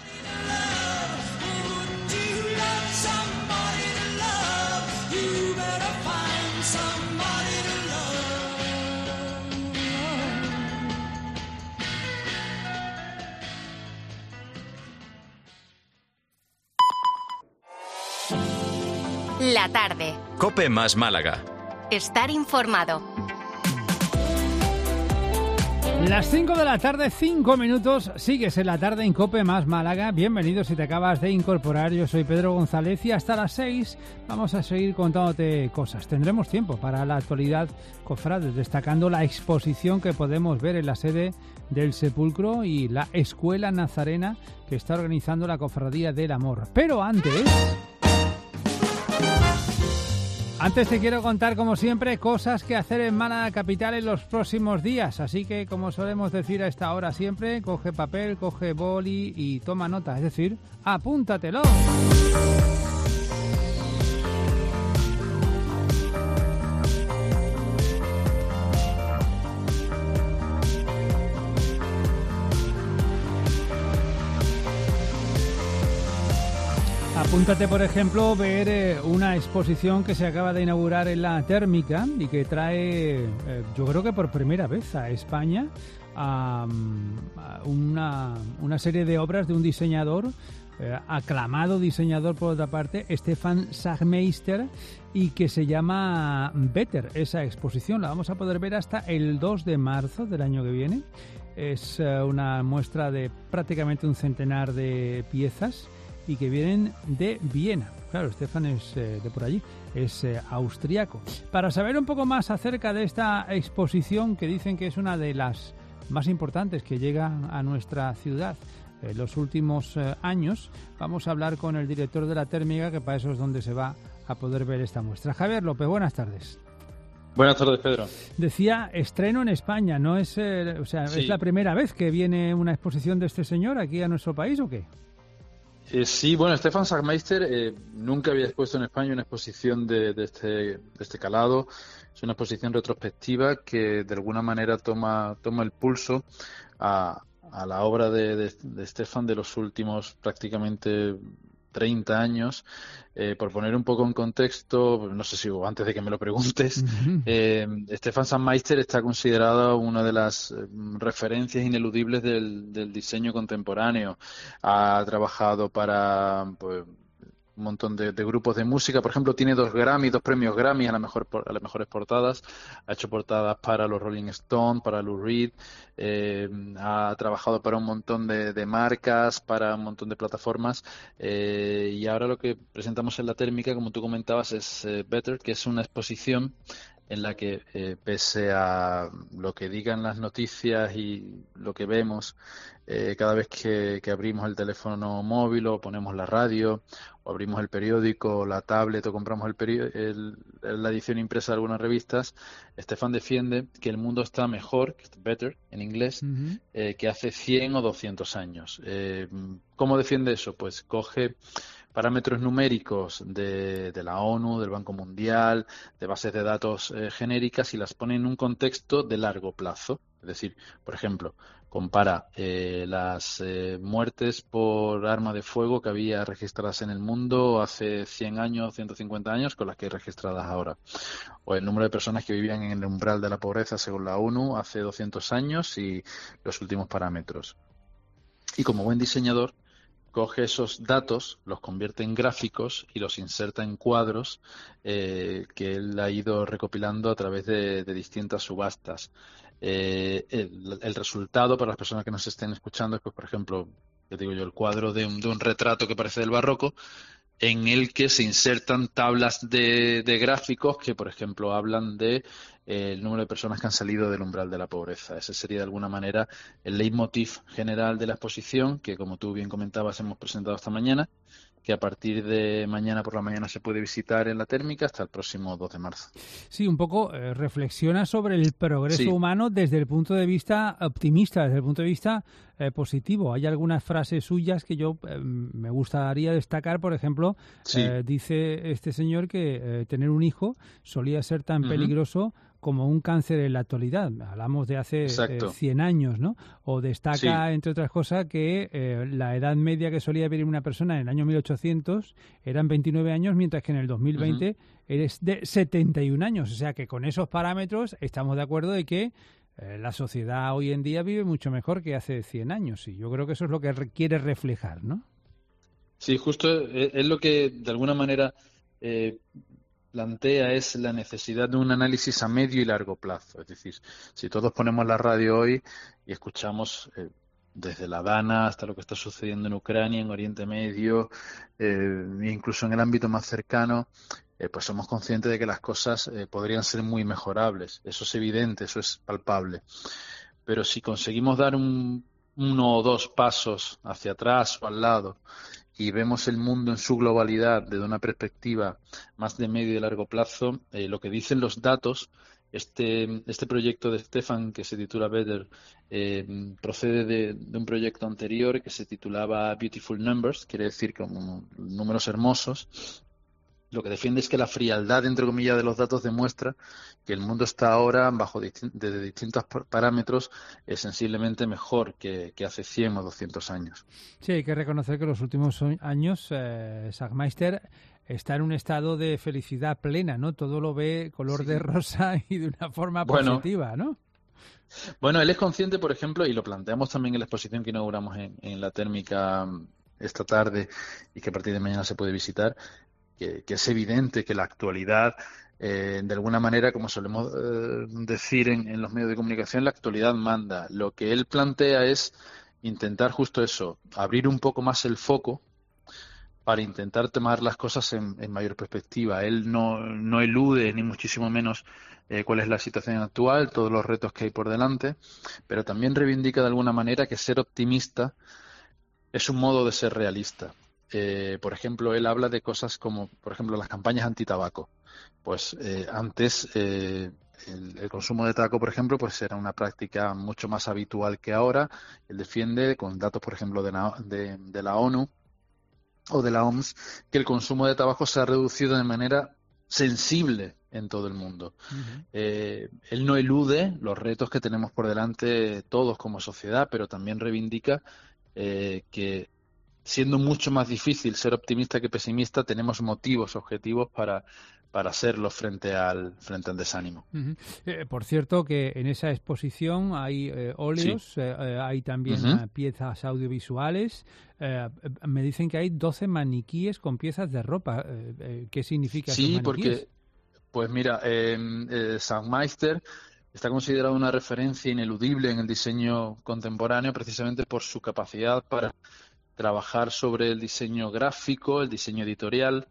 La tarde. COPE más Málaga. Estar informado. Las cinco de la tarde, cinco minutos, sigues en la tarde en COPE más Málaga. Bienvenido si te acabas de incorporar, yo soy Pedro González y hasta las seis vamos a seguir contándote cosas. Tendremos tiempo para la actualidad cofrade, destacando la exposición que podemos ver en la sede del Sepulcro y la Escuela Nazarena que está organizando la Cofradía del Amor. Pero antes... Antes te quiero contar, como siempre, cosas que hacer en Málaga Capital en los próximos días. Así que, como solemos decir a esta hora siempre, coge papel, coge boli y toma nota. Es decir, apúntatelo. Apúntate, por ejemplo, ver eh, una exposición que se acaba de inaugurar en la Térmica y que trae, eh, yo creo que por primera vez a España, a, a una, una serie de obras de un diseñador, eh, aclamado diseñador por otra parte, Stefan Sagmeister, y que se llama Better. Esa exposición la vamos a poder ver hasta el dos de marzo del año que viene. Es eh, una muestra de prácticamente un centenar de piezas y que vienen de Viena. Claro, Stefan es eh, de por allí, es eh, austriaco. Para saber un poco más acerca de esta exposición, que dicen que es una de las más importantes que llega a nuestra ciudad en los últimos eh, años, vamos a hablar con el director de la Térmica, que para eso es donde se va a poder ver esta muestra. Javier López, buenas tardes. Buenas tardes, Pedro. Decía, estreno en España, ¿no es, eh, o sea, Sí. es la primera vez que viene una exposición de este señor aquí a nuestro país o qué? Eh, sí, bueno, Stefan Sagmeister eh, nunca había expuesto en España una exposición de, de, este, de este calado. Es una exposición retrospectiva que de alguna manera toma, toma el pulso a, a la obra de, de, de Stefan de los últimos prácticamente treinta años. Eh, por poner un poco en contexto, no sé si antes de que me lo preguntes, uh-huh. eh, Stefan Sagmeister está considerado una de las eh, referencias ineludibles del, del diseño contemporáneo. Ha trabajado para pues, un montón de, de grupos de música. Por ejemplo, tiene dos Grammy, dos premios Grammy a, la mejor, a las mejores portadas. Ha hecho portadas para los Rolling Stones, para Lou Reed. Eh, ha trabajado para un montón de, de marcas, para un montón de plataformas. Eh, y ahora lo que presentamos en la Térmica, como tú comentabas, es eh, Better, que es una exposición en la que, eh, pese a lo que digan las noticias y lo que vemos, eh, cada vez que, que abrimos el teléfono móvil o ponemos la radio o abrimos el periódico o la tablet o compramos el perio- el, la edición impresa de algunas revistas, Stefan defiende que el mundo está mejor, que es better en inglés, uh-huh. eh, que hace cien o doscientos años. Eh, ¿Cómo defiende eso? Pues coge parámetros numéricos de, de la ONU, del Banco Mundial, de bases de datos eh, genéricas y las pone en un contexto de largo plazo. Es decir, por ejemplo, compara eh, las eh, muertes por arma de fuego que había registradas en el mundo hace cien años, ciento cincuenta años, con las que hay registradas ahora. O el número de personas que vivían en el umbral de la pobreza según la ONU hace doscientos años y los últimos parámetros. Y como buen diseñador, coge esos datos, los convierte en gráficos y los inserta en cuadros eh, que él ha ido recopilando a través de, de distintas subastas. Eh, el, el resultado para las personas que nos estén escuchando es, pues, por ejemplo, yo digo yo, el cuadro de un, de un retrato que parece del barroco, en el que se insertan tablas de, de gráficos que, por ejemplo, hablan de eh, el número de personas que han salido del umbral de la pobreza. Ese sería, de alguna manera, el leitmotiv general de la exposición, que, como tú bien comentabas, hemos presentado esta mañana, que a partir de mañana por la mañana se puede visitar en la Térmica hasta el próximo dos de marzo. Sí, un poco eh, reflexiona sobre el progreso Sí. humano desde el punto de vista optimista, desde el punto de vista eh, positivo. Hay algunas frases suyas que yo eh, me gustaría destacar. Por ejemplo, Sí. eh, dice este señor que eh, tener un hijo solía ser tan Ujú. peligroso como un cáncer en la actualidad. Hablamos de hace eh, Exacto. cien años, ¿no? O destaca, Sí. entre otras cosas, que eh, la edad media que solía vivir una persona en el año mil ochocientos eran veintinueve años, mientras que en el dos mil veinte eres de setenta y un años. O sea que con esos parámetros estamos de acuerdo de que eh, la sociedad hoy en día vive mucho mejor que hace cien años. Y yo creo que eso es lo que re- quiere reflejar, ¿no? Sí, justo es, es lo que de alguna manera eh, plantea es la necesidad de un análisis a medio y largo plazo. Es decir, si todos ponemos la radio hoy y escuchamos eh, desde la Dana hasta lo que está sucediendo en Ucrania, en Oriente Medio, eh, e incluso en el ámbito más cercano, eh, pues somos conscientes de que las cosas eh, podrían ser muy mejorables. Eso es evidente, eso es palpable. Pero si conseguimos dar un, uno o dos pasos hacia atrás o al lado y vemos el mundo en su globalidad desde una perspectiva más de medio y largo plazo, eh, lo que dicen los datos, este, este proyecto de Stefan que se titula Better eh, procede de, de un proyecto anterior que se titulaba Beautiful Numbers, quiere decir como números hermosos. Lo que defiende es que la frialdad, entre comillas, de los datos demuestra que el mundo está ahora, bajo distin- desde distintos par- parámetros, eh, sensiblemente mejor que, que hace cien o doscientos años. Sí, hay que reconocer que en los últimos o- años eh, Sagmeister está en un estado de felicidad plena, ¿no? Todo lo ve color de rosa y de una forma Bueno. positiva, ¿no? Bueno, él es consciente, por ejemplo, y lo planteamos también en la exposición que inauguramos en, en la térmica mm, esta tarde y que a partir de mañana se puede visitar, que, que es evidente que la actualidad, eh, de alguna manera, como solemos eh, decir en, en los medios de comunicación, la actualidad manda. Lo que él plantea es intentar justo eso, abrir un poco más el foco para intentar tomar las cosas en, en mayor perspectiva. Él no, no elude ni muchísimo menos eh, cuál es la situación actual, todos los retos que hay por delante, pero también reivindica de alguna manera que ser optimista es un modo de ser realista. Eh, por ejemplo, él habla de cosas como, por ejemplo, las campañas antitabaco. Pues eh, antes eh, el, el consumo de tabaco, por ejemplo, pues era una práctica mucho más habitual que ahora. Él defiende, con datos, por ejemplo, de la, de, de la ONU o de la O M S, que el consumo de tabaco se ha reducido de manera sensible en todo el mundo. Eh, él no elude los retos que tenemos por delante todos como sociedad, pero también reivindica eh, que siendo mucho más difícil ser optimista que pesimista, tenemos motivos objetivos para, para hacerlo frente al, frente al desánimo. Ujú. Eh, por cierto, que en esa exposición hay eh, óleos, Sí. eh, eh, hay también Ujú. eh, piezas audiovisuales. Eh, eh, me dicen que hay doce maniquíes con piezas de ropa. Eh, eh, ¿Qué significa esos Sí, maniquíes? porque, pues mira, eh, eh, Sagmeister está considerado una referencia ineludible en el diseño contemporáneo precisamente por su capacidad para trabajar sobre el diseño gráfico, el diseño editorial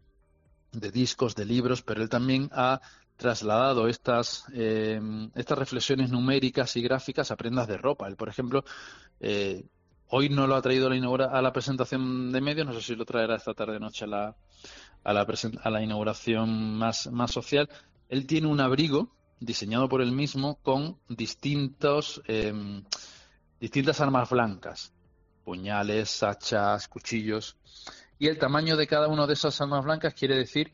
de discos, de libros, pero él también ha trasladado estas, eh, estas reflexiones numéricas y gráficas a prendas de ropa. Él, por ejemplo, eh, hoy no lo ha traído a la, inaugura- a la presentación de medios, no sé si lo traerá esta tarde-noche a la, a la, presen- a la inauguración más, más social. Él tiene un abrigo diseñado por él mismo con distintos, eh, distintas armas blancas, puñales, hachas, cuchillos, y el tamaño de cada una de esas armas blancas quiere decir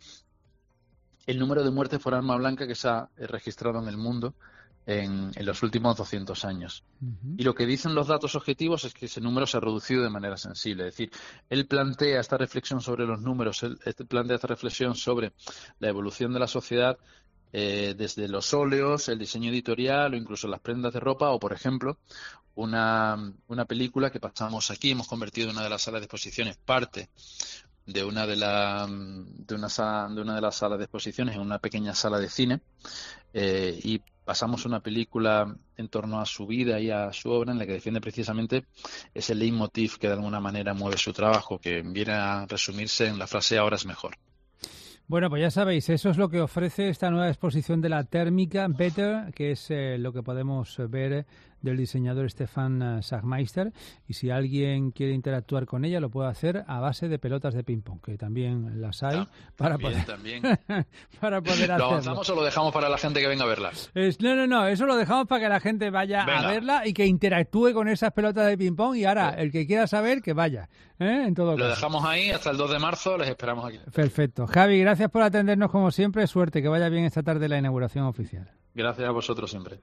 el número de muertes por arma blanca que se ha eh, registrado en el mundo en, en los últimos doscientos años. Y lo que dicen los datos objetivos es que ese número se ha reducido de manera sensible. Es decir, él plantea esta reflexión sobre los números, él él plantea esta reflexión sobre la evolución de la sociedad eh, desde los óleos, el diseño editorial o incluso las prendas de ropa o, por ejemplo, una, una película que pasamos aquí, hemos convertido en una de las salas de exposiciones parte de una de, la, de, una, sa- de una de las salas de exposiciones en una pequeña sala de cine eh, y pasamos una película en torno a su vida y a su obra en la que defiende precisamente ese leitmotiv que de alguna manera mueve su trabajo, que viene a resumirse en la frase ahora es mejor. Bueno, pues ya sabéis, eso es lo que ofrece esta nueva exposición de la térmica Better, que es eh, lo que podemos ver del diseñador Stefan Sagmeister, y si alguien quiere interactuar con ella lo puede hacer a base de pelotas de ping-pong, que también las hay, Ah, para, también, poder, también. para poder ¿Lo hacerlo. avanzamos o lo dejamos para la gente que venga a verla? Es- no, no, no, eso lo dejamos para que la gente vaya a Venga. verla y que interactúe con esas pelotas de ping-pong, y ahora el que quiera saber que vaya, ¿eh? En todo Lo caso. dejamos ahí hasta el dos de marzo, les esperamos aquí. Perfecto. Javi, gracias por atendernos como siempre, suerte, que vaya bien esta tarde la inauguración oficial. Gracias a vosotros siempre.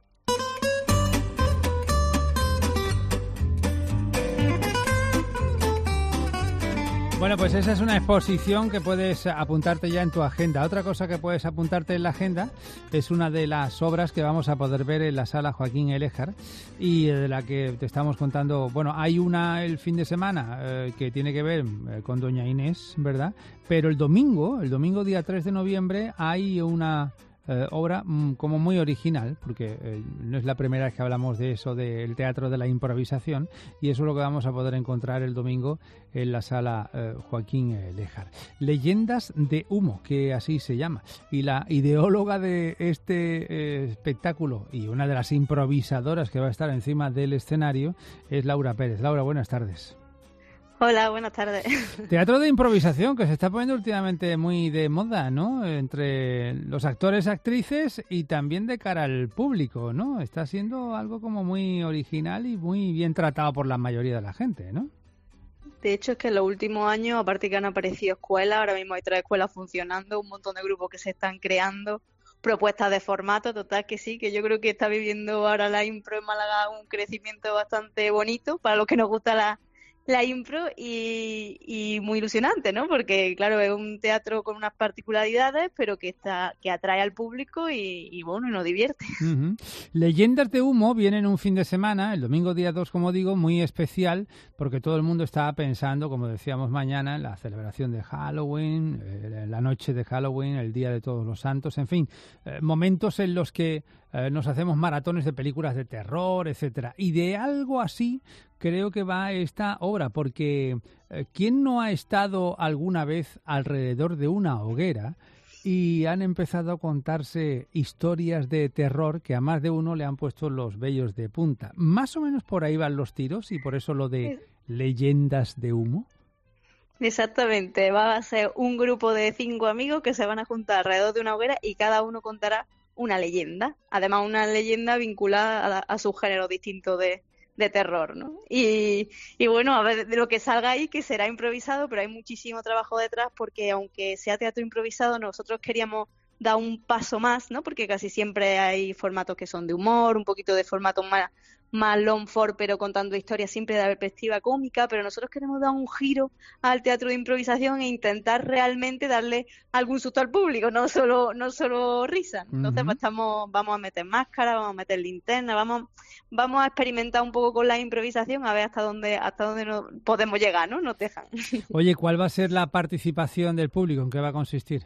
Bueno, pues esa es una exposición que puedes apuntarte ya en tu agenda. Otra cosa que puedes apuntarte en la agenda es una de las obras que vamos a poder ver en la sala Joaquín Eléjar y de la que te estamos contando. Bueno, hay una el fin de semana eh, que tiene que ver eh, con Doña Inés, ¿verdad? Pero el domingo, el domingo día tres de noviembre, hay una eh, obra mm, como muy original, porque eh, no es la primera vez que hablamos de eso, del teatro de la improvisación, y eso es lo que vamos a poder encontrar el domingo en la sala eh, Joaquín Eléjar. Leyendas de humo, que así se llama. Y la ideóloga de este eh, espectáculo y una de las improvisadoras que va a estar encima del escenario es Laura Pérez. Laura, buenas tardes. Hola, buenas tardes. Teatro de improvisación que se está poniendo últimamente muy de moda, ¿no? Entre los actores, actrices y también de cara al público, ¿no? Está siendo algo como muy original y muy bien tratado por la mayoría de la gente, ¿no? De hecho, es que en los últimos años, aparte que han aparecido escuelas, ahora mismo hay tres escuelas funcionando, un montón de grupos que se están creando, propuestas de formato, total que sí, que yo creo que está viviendo ahora la impro en Málaga un crecimiento bastante bonito para los que nos gusta la, la impro y, y muy ilusionante, ¿no? Porque, claro, es un teatro con unas particularidades, pero que está que atrae al público y, y bueno, y nos divierte. Uh-huh. Leyendas de humo vienen un fin de semana, el domingo día dos, como digo, muy especial, porque todo el mundo estaba pensando, como decíamos mañana, en la celebración de Halloween, eh, la noche de Halloween, el Día de Todos los Santos, en fin, eh, momentos en los que eh, nos hacemos maratones de películas de terror, etcétera. Y de algo así creo que va esta obra, porque eh, ¿quién no ha estado alguna vez alrededor de una hoguera y han empezado a contarse historias de terror que a más de uno le han puesto los vellos de punta? Más o menos por ahí van los tiros y por eso lo de leyendas de humo. Exactamente, va a ser un grupo de cinco amigos que se van a juntar alrededor de una hoguera y cada uno contará una leyenda, además una leyenda vinculada a, la- a su género distinto de, de terror, ¿no? Y, y bueno, a ver de lo que salga ahí, que será improvisado, pero hay muchísimo trabajo detrás porque aunque sea teatro improvisado, nosotros queríamos dar un paso más, ¿no? Porque casi siempre hay formatos que son de humor, un poquito de formatos más, más long form, pero contando historias siempre de perspectiva cómica, pero nosotros queremos dar un giro al teatro de improvisación e intentar realmente darle algún susto al público, no solo no solo risa. Entonces, Ujú. pues estamos vamos a meter máscara, vamos a meter linterna, vamos vamos a experimentar un poco con la improvisación a ver hasta dónde hasta dónde nos podemos llegar, ¿no? Nos dejan. Oye, ¿cuál va a ser la participación del público? ¿En qué va a consistir?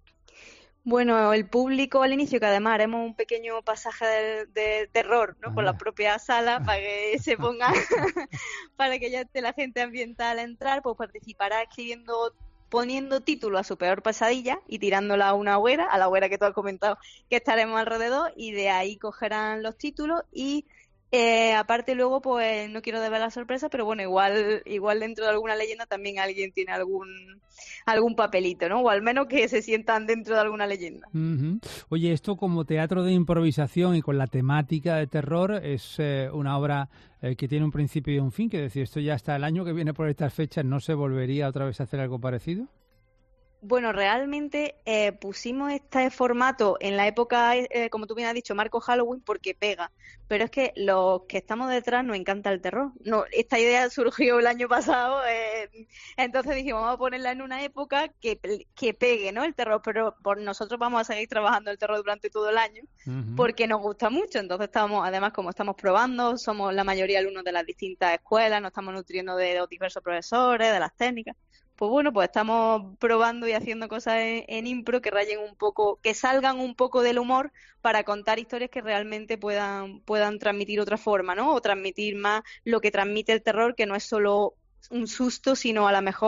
Bueno, el público al inicio, que además haremos un pequeño pasaje de, de terror, ¿no? Con la propia sala para que se ponga, para que ya esté la gente ambientada al entrar, pues participará escribiendo, poniendo título a su peor pesadilla y tirándola a una hoguera, a la hoguera que tú has comentado que estaremos alrededor, y de ahí cogerán los títulos y eh, aparte luego, pues no quiero desvelar la sorpresa, pero bueno, igual igual dentro de alguna leyenda también alguien tiene algún algún papelito, ¿no? O al menos que se sientan dentro de alguna leyenda. Ujú. Oye, esto como teatro de improvisación y con la temática de terror es eh, una obra eh, que tiene un principio y un fin, que decir, esto ya hasta el año que viene por estas fechas no se volvería otra vez a hacer algo parecido. Bueno, realmente eh, pusimos este formato en la época, eh, como tú bien has dicho, marco Halloween, porque pega. Pero es que los que estamos detrás nos encanta el terror. No, esta idea surgió el año pasado, eh, entonces dijimos, vamos a ponerla en una época que, que pegue, ¿no? El terror, pero por nosotros vamos a seguir trabajando el terror durante todo el año, porque nos gusta mucho. Entonces estamos, además, como estamos probando, somos la mayoría alumnos de las distintas escuelas, nos estamos nutriendo de los diversos profesores, de las técnicas. Pues bueno, pues estamos probando y haciendo cosas en, en impro que rayen un poco, que salgan un poco del humor para contar historias que realmente puedan puedan transmitir otra forma, ¿no? O transmitir más lo que transmite el terror, que no es solo un susto, sino a lo mejor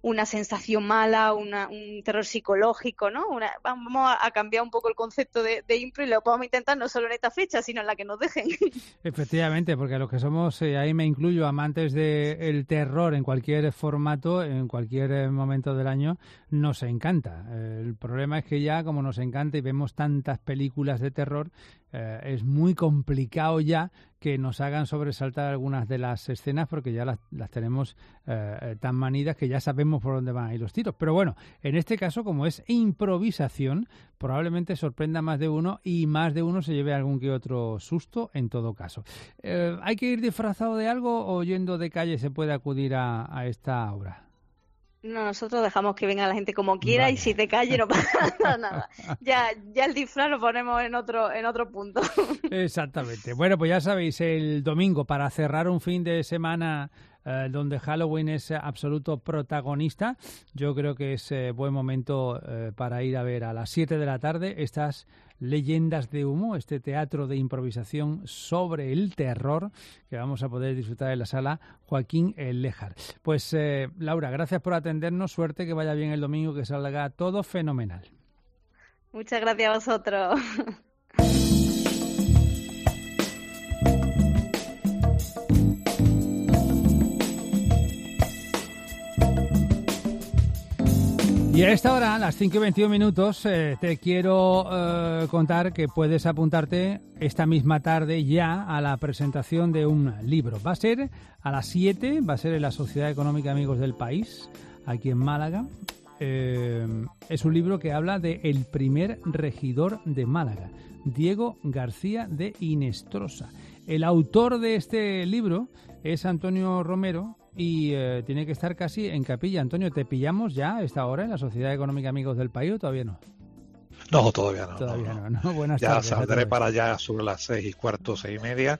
una sensación mala, una, un terror psicológico, ¿no? Una, vamos a, a cambiar un poco el concepto de, de impro y lo podemos intentar no solo en esta fecha, sino en la que nos dejen. Efectivamente, porque los que somos, eh, ahí me incluyo, amantes del terror en cualquier formato, en cualquier eh, momento del año, nos encanta. Eh, el problema es que ya, como nos encanta y vemos tantas películas de terror, eh, es muy complicado ya que nos hagan sobresaltar algunas de las escenas porque ya las, las tenemos eh, tan manidas que ya sabemos por dónde van a ir los tiros. Pero bueno, en este caso, como es improvisación, probablemente sorprenda más de uno y más de uno se lleve algún que otro susto en todo caso. Eh, ¿Hay que ir disfrazado de algo o yendo de calle se puede acudir a, a esta obra? No, nosotros dejamos que venga la gente como quiera Vale. y si te calle no pasa nada. Ya, ya el disfraz lo ponemos en otro, en otro punto. Exactamente. Bueno, pues ya sabéis, el domingo para cerrar un fin de semana eh, donde Halloween es absoluto protagonista, yo creo que es eh, buen momento eh, para ir a ver a las siete de la tarde estas Leyendas de Humo, este teatro de improvisación sobre el terror que vamos a poder disfrutar en la sala Joaquín Léjar. Pues eh, Laura, gracias por atendernos, suerte, que vaya bien el domingo, que salga todo fenomenal. Muchas gracias a vosotros. Y a esta hora, a las cinco y veintiún minutos, eh, te quiero eh, contar que puedes apuntarte esta misma tarde ya a la presentación de un libro. Va a ser a las siete, va a ser en la Sociedad Económica Amigos del País, aquí en Málaga. Eh, es un libro que habla de el primer regidor de Málaga, Diego García de Hinestrosa. El autor de este libro es Antonio Romero, y eh, tiene que estar casi en capilla. Antonio, ¿te pillamos ya a esta hora en la Sociedad Económica Amigos del País o todavía no? No, todavía no. Todavía no, no, no. Buenas ya tardes. saldré para allá sobre las seis y cuarto, seis y media,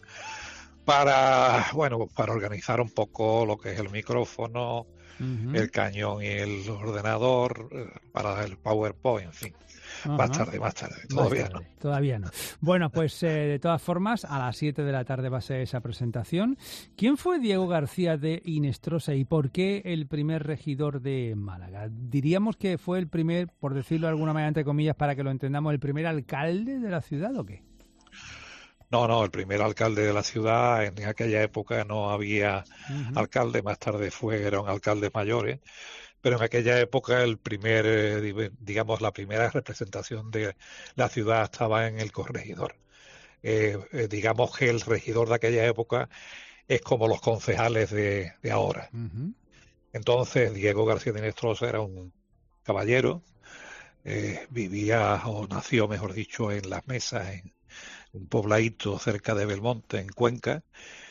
para, bueno, para organizar un poco lo que es el micrófono, uh-huh. el cañón y el ordenador, para el PowerPoint, en fin. Uh-huh. Más tarde, más tarde, todavía más tarde, no. Todavía no. Bueno, pues eh, de todas formas, a las siete de la tarde va a ser esa presentación. ¿Quién fue Diego García de Hinestrosa y por qué el primer regidor de Málaga? Diríamos que fue el primer, por decirlo de alguna manera, entre comillas, para que lo entendamos, el primer alcalde de la ciudad, ¿o qué? No, no, el primer alcalde de la ciudad, en aquella época no había uh-huh. alcalde, más tarde fueron alcaldes mayores. Pero en aquella época el primer, digamos, la primera representación de la ciudad estaba en el corregidor. Eh, eh, digamos que el regidor de aquella época es como los concejales de, de ahora. Uh-huh. Entonces Diego García de Hinestrosa era un caballero, eh, vivía o nació, mejor dicho, en Las Mesas, en un pobladito cerca de Belmonte, en Cuenca.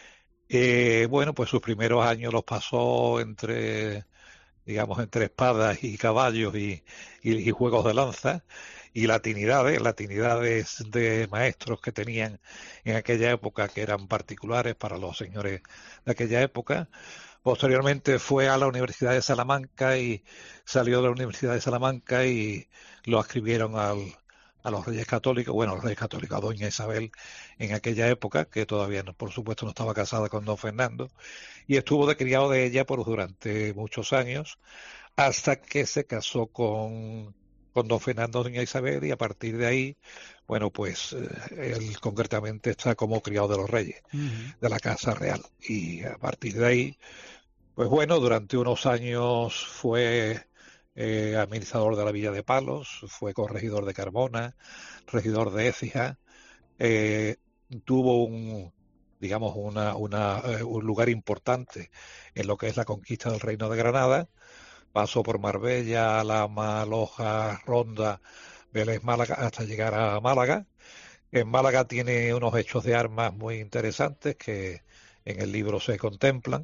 Eh, bueno, pues sus primeros años los pasó entre... digamos, entre espadas y caballos y, y, y juegos de lanza y latinidades, latinidades de maestros que tenían en aquella época que eran particulares para los señores de aquella época. Posteriormente fue a la Universidad de Salamanca y salió de la Universidad de Salamanca y lo adscribieron al, a los Reyes Católicos, bueno, a los Reyes Católicos, a Doña Isabel en aquella época, que todavía, no, por supuesto, no estaba casada con don Fernando, y estuvo de criado de ella por durante muchos años, hasta que se casó con, con don Fernando, doña Isabel, y a partir de ahí, bueno, pues eh, él concretamente está como criado de los Reyes, uh-huh. de la Casa Real, y a partir de ahí, pues bueno, durante unos años fue... Eh, administrador de la Villa de Palos, fue corregidor de Carmona, regidor de Écija, eh, tuvo un, digamos, una, una, eh, un lugar importante en lo que es la conquista del Reino de Granada, pasó por Marbella, Lama, Loja, Ronda, Vélez, Málaga, hasta llegar a Málaga. En Málaga tiene unos hechos de armas muy interesantes que en el libro se contemplan.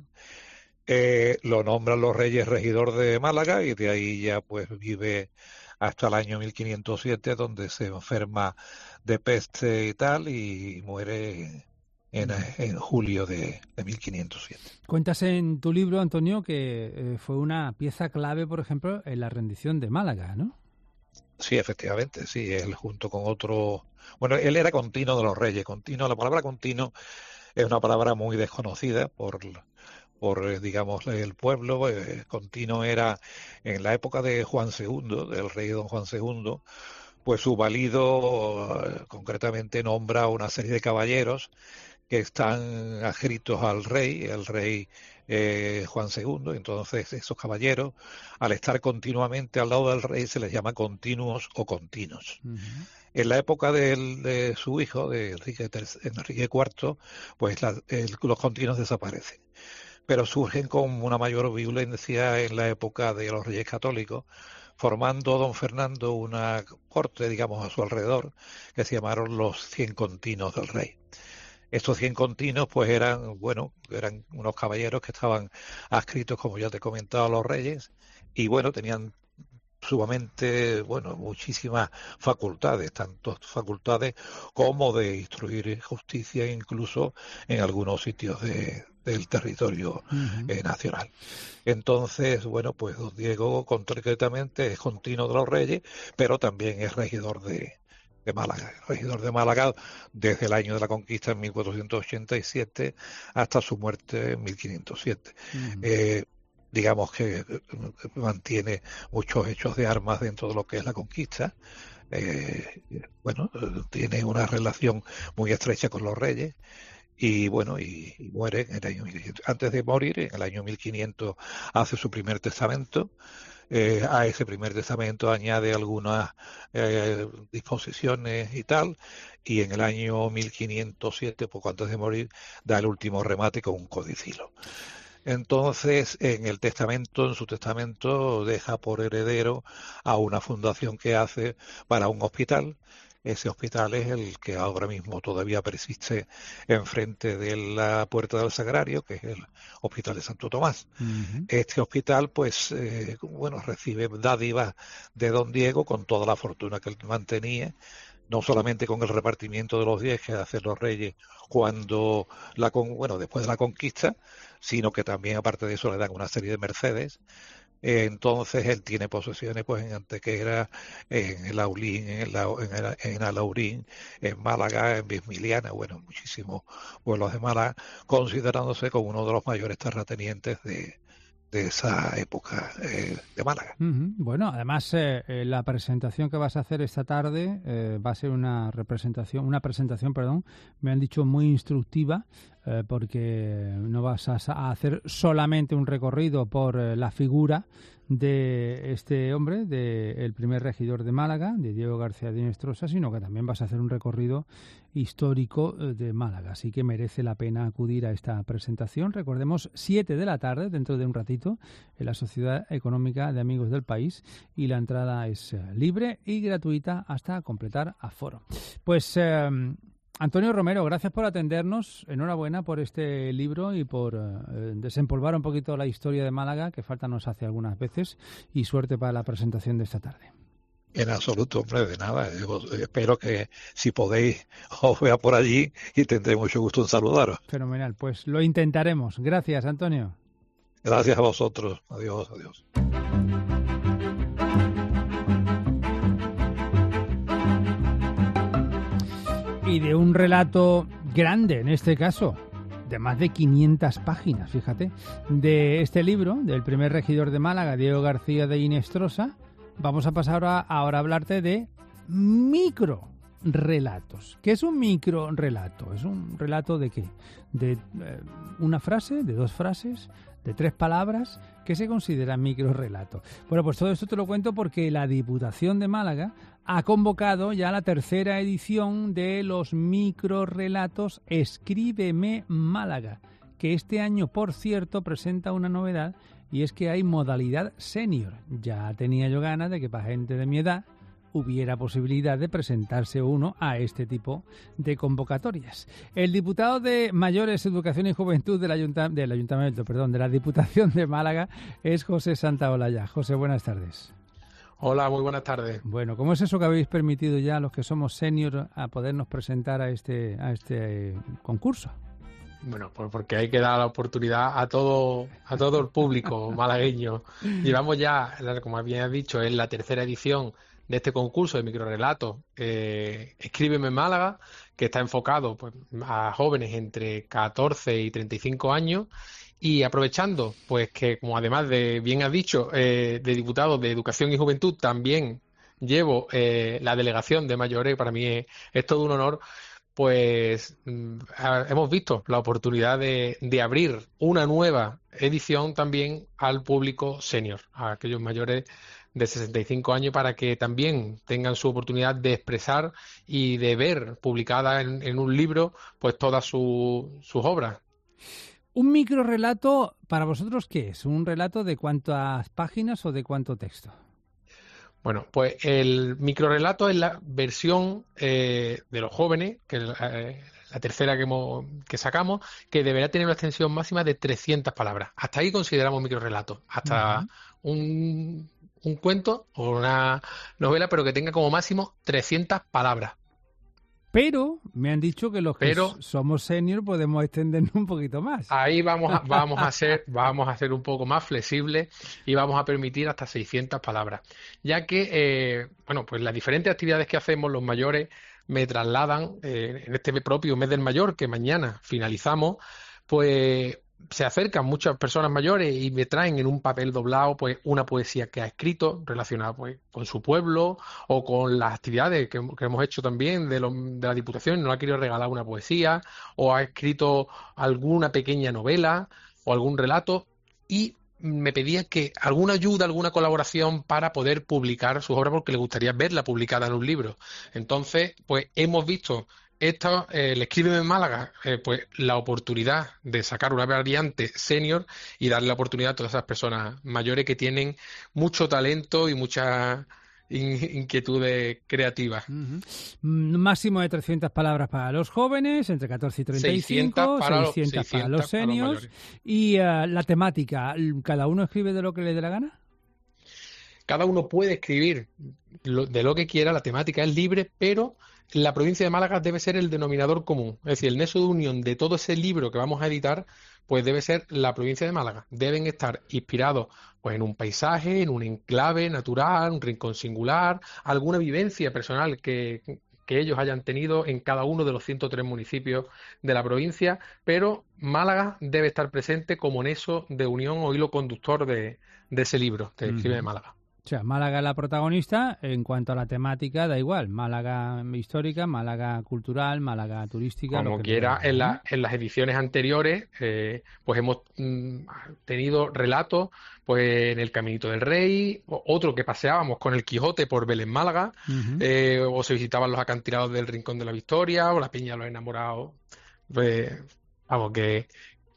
Eh, lo nombran los Reyes regidor de Málaga y de ahí ya pues vive hasta el año mil quinientos siete, donde se enferma de peste y tal y muere en, en julio de, de mil quinientos siete. Cuentas en tu libro, Antonio, que eh, fue una pieza clave, por ejemplo, en la rendición de Málaga, ¿no? Sí, efectivamente, sí, él junto con otro... Bueno, él era continuo de los Reyes, continuo, la palabra continuo es una palabra muy desconocida por... por eh, digamos, el pueblo. Eh, Contino era, en la época de Juan segundo, del rey don Juan segundo, pues su valido eh, concretamente nombra una serie de caballeros que están adscritos al rey, el rey eh, Juan segundo. Entonces esos caballeros, al estar continuamente al lado del rey, se les llama continuos o continuos. Uh-huh. En la época del, de su hijo, de Enrique, Enrique cuarto, pues la, el, los continuos desaparecen, pero surgen con una mayor virulencia en la época de los reyes católicos, formando don Fernando una corte, digamos, a su alrededor, que se llamaron los cien continuos del rey. Estos cien continuos, pues eran, bueno, eran unos caballeros que estaban adscritos, como ya te he comentado, a los reyes, y bueno, tenían sumamente, bueno, muchísimas facultades, tanto facultades como de instruir justicia, incluso en algunos sitios de, del territorio uh-huh. eh, nacional. Entonces, bueno, pues don Diego concretamente es continuo de los reyes, pero también es regidor de, de Málaga, regidor de Málaga desde el año de la conquista en mil cuatrocientos ochenta y siete hasta su muerte en mil quinientos siete. Uh-huh. Eh, digamos que mantiene muchos hechos de armas dentro de lo que es la conquista. Eh, bueno, tiene una relación muy estrecha con los reyes y bueno, y, y muere en el año mil quinientos. Antes de morir, en el año mil quinientos, hace su primer testamento. Eh, a ese primer testamento añade algunas eh, disposiciones y tal, y en el año mil quinientos siete, poco antes de morir, da el último remate con un codicilo. Entonces, en el testamento, en su testamento, deja por heredero a una fundación que hace para un hospital. Ese hospital es el que ahora mismo todavía persiste enfrente de la Puerta del Sagrario, que es el Hospital de Santo Tomás. Uh-huh. Este hospital, pues, eh, bueno, recibe dádivas de don Diego con toda la fortuna que él mantenía, no solamente con el repartimiento de los diez que hacen los reyes cuando la con, bueno, después de la conquista, sino que también aparte de eso le dan una serie de mercedes. Eh, entonces él tiene posesiones pues en Antequera, en el Aulín, en, la, en, el, en Alaurín, en Málaga, en Bismiliana, bueno, muchísimos pueblos de Málaga, considerándose como uno de los mayores terratenientes de, de esa época eh, de Málaga. Uh-huh. Bueno, además eh, eh, la presentación que vas a hacer esta tarde eh, va a ser una representación, una presentación, perdón, me han dicho muy instructiva, eh, porque no vas a, a hacer solamente un recorrido por eh, la figura de este hombre, de el primer regidor de Málaga, de Diego García de Inestrosa, sino que también vas a hacer un recorrido histórico de Málaga. Así que merece la pena acudir a esta presentación. Recordemos, siete de la tarde, dentro de un ratito, en la Sociedad Económica de Amigos del País, y la entrada es libre y gratuita hasta completar aforo. Pues eh, Antonio Romero, gracias por atendernos, enhorabuena por este libro y por eh, desempolvar un poquito la historia de Málaga, que falta nos hace algunas veces, y suerte para la presentación de esta tarde. En absoluto, hombre, de nada. Yo espero que si podéis os vea por allí y tendré mucho gusto en saludaros. Fenomenal, pues lo intentaremos. Gracias, Antonio. Gracias a vosotros. Adiós, adiós. Y de un relato grande, en este caso, de más de quinientas páginas, fíjate, de este libro, del primer regidor de Málaga, Diego García de Inestrosa, vamos a pasar ahora, ahora a hablarte de microrelatos. ¿Qué es un microrelato? ¿Es un relato de qué? ¿De eh, una frase, de dos frases, de tres palabras? ¿Qué se considera microrelato? Bueno, pues todo esto te lo cuento porque la Diputación de Málaga ha convocado ya la tercera edición de los microrelatos Escríbeme Málaga, que este año, por cierto, presenta una novedad, y es que hay modalidad senior. Ya tenía yo ganas de que para gente de mi edad hubiera posibilidad de presentarse uno a este tipo de convocatorias. El diputado de Mayores, Educación y Juventud del, Ayunta- del Ayuntamiento, perdón, de la Diputación de Málaga es José Santaolalla. José, buenas tardes. Hola, muy buenas tardes. Bueno, ¿cómo es eso que habéis permitido ya a los que somos senior a podernos presentar a este, a este eh, concurso? Bueno, pues porque hay que dar la oportunidad a todo a todo el público malagueño. Llevamos ya, como bien has dicho, es la tercera edición de este concurso de microrelatos eh, Escríbeme Málaga, que está enfocado pues, a jóvenes entre catorce y treinta y cinco años, Y aprovechando, pues que como además de, bien has dicho, eh, de diputado de Educación y Juventud, también llevo eh, la delegación de mayores, para mí es, es todo un honor, pues mm, a- hemos visto la oportunidad de, de abrir una nueva edición también al público senior, a aquellos mayores de sesenta y cinco años, para que también tengan su oportunidad de expresar y de ver publicada en, en un libro pues todas su- sus obras. Un microrelato, ¿para vosotros qué es? ¿Un relato de cuántas páginas o de cuánto texto? Bueno, pues el microrelato es la versión eh, de los jóvenes, que es la, eh, la tercera que, hemos, que sacamos, que deberá tener una extensión máxima de trescientas palabras. Hasta ahí consideramos microrelato. Hasta Ujú. un, un cuento o una novela, pero que tenga como máximo trescientas palabras. Pero me han dicho que los que Pero- s- somos senior podemos extendernos un poquito más. Ahí vamos a, vamos a ser, vamos a ser un poco más flexibles y vamos a permitir hasta seiscientas palabras, ya que, eh, bueno, pues las diferentes actividades que hacemos los mayores me trasladan, eh, en este propio mes del mayor, que mañana finalizamos, pues se acercan muchas personas mayores y me traen en un papel doblado pues una poesía que ha escrito relacionada pues con su pueblo o con las actividades que, que hemos hecho también de, lo- de la Diputación. Nos ha querido regalar una poesía o ha escrito alguna pequeña novela o algún relato y me pedía que alguna ayuda, alguna colaboración para poder publicar sus obras porque le gustaría verla publicada en un libro. Entonces, pues hemos visto esto, eh, el Escríbeme en Málaga, eh, pues la oportunidad de sacar una variante senior y darle la oportunidad a todas esas personas mayores que tienen mucho talento y muchas in- inquietudes creativas. Ujú. Mm, Máximo de trescientas palabras para los jóvenes, entre catorce y treinta y cinco, seiscientas para los- seiscientas para los seiscientas para los seniors. mayores. Y eh, la temática, ¿cada uno escribe de lo que le dé la gana? Cada uno puede escribir lo- de lo que quiera, la temática es libre, pero la provincia de Málaga debe ser el denominador común. Es decir, el nexo de unión de todo ese libro que vamos a editar, pues debe ser la provincia de Málaga. Deben estar inspirados pues en un paisaje, en un enclave natural, un rincón singular, alguna vivencia personal que, que ellos hayan tenido en cada uno de los ciento tres municipios de la provincia, pero Málaga debe estar presente como nexo de unión o hilo conductor de, de ese libro, de Escribe de Ujú. Málaga. O sea, Málaga es la protagonista, en cuanto a la temática da igual, Málaga histórica, Málaga cultural, Málaga turística, lo Como que le dé quiera, la gana, en, ¿no? la- en las ediciones anteriores, eh, pues hemos mm, tenido relatos pues en el Caminito del Rey, o- otro que paseábamos con el Quijote por Belén Málaga, Ujú. eh, o se visitaban los acantilados del Rincón de la Victoria, o la Peña de los Enamorados. Pues, vamos, que,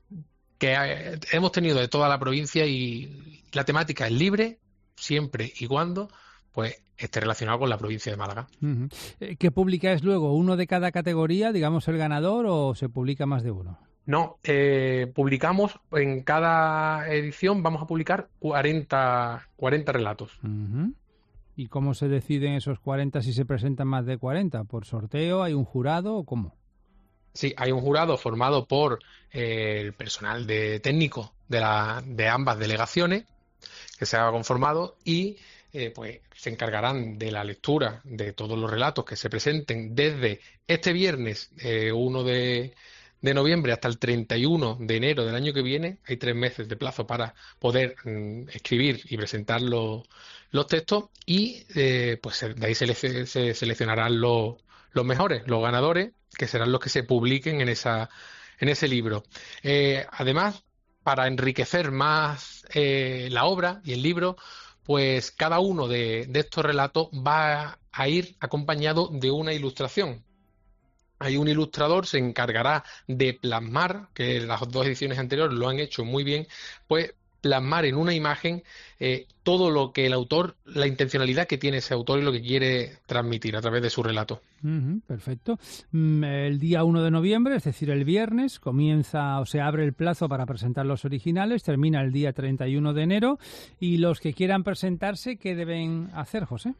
que eh, hemos tenido de toda la provincia y la temática es libre, siempre y cuando pues esté relacionado con la provincia de Málaga. Ujú. Eh, ¿Qué publicáis luego? ¿Uno de cada categoría, digamos el ganador, o se publica más de uno? No, eh, publicamos en cada edición, vamos a publicar cuarenta, cuarenta relatos. Ujú. ¿Y cómo se deciden esos cuarenta si se presentan más de cuarenta? ¿Por sorteo? ¿Hay un jurado o cómo? Sí, hay un jurado formado por eh, el personal de técnico de, la, de ambas delegaciones que se ha conformado y eh, pues se encargarán de la lectura de todos los relatos que se presenten desde este viernes eh, uno de, de noviembre hasta el treinta y uno de enero del año que viene. Hay tres meses de plazo para poder mm, escribir y presentar los, los textos y eh, pues se- de ahí se, lece- se seleccionarán los, los mejores, los ganadores, que serán los que se publiquen en esa, en ese libro. Eh, además, para enriquecer más eh, la obra y el libro, pues cada uno de, de estos relatos va a ir acompañado de una ilustración. Hay un ilustrador, se encargará de plasmar, que las dos ediciones anteriores lo han hecho muy bien, pues plasmar en una imagen eh, todo lo que el autor, la intencionalidad que tiene ese autor y lo que quiere transmitir a través de su relato. Ujú, perfecto. Mm, El día uno de noviembre, es decir, el viernes, comienza o se abre el plazo para presentar los originales, termina el día treinta y uno de enero. Y los que quieran presentarse, ¿qué deben hacer, José?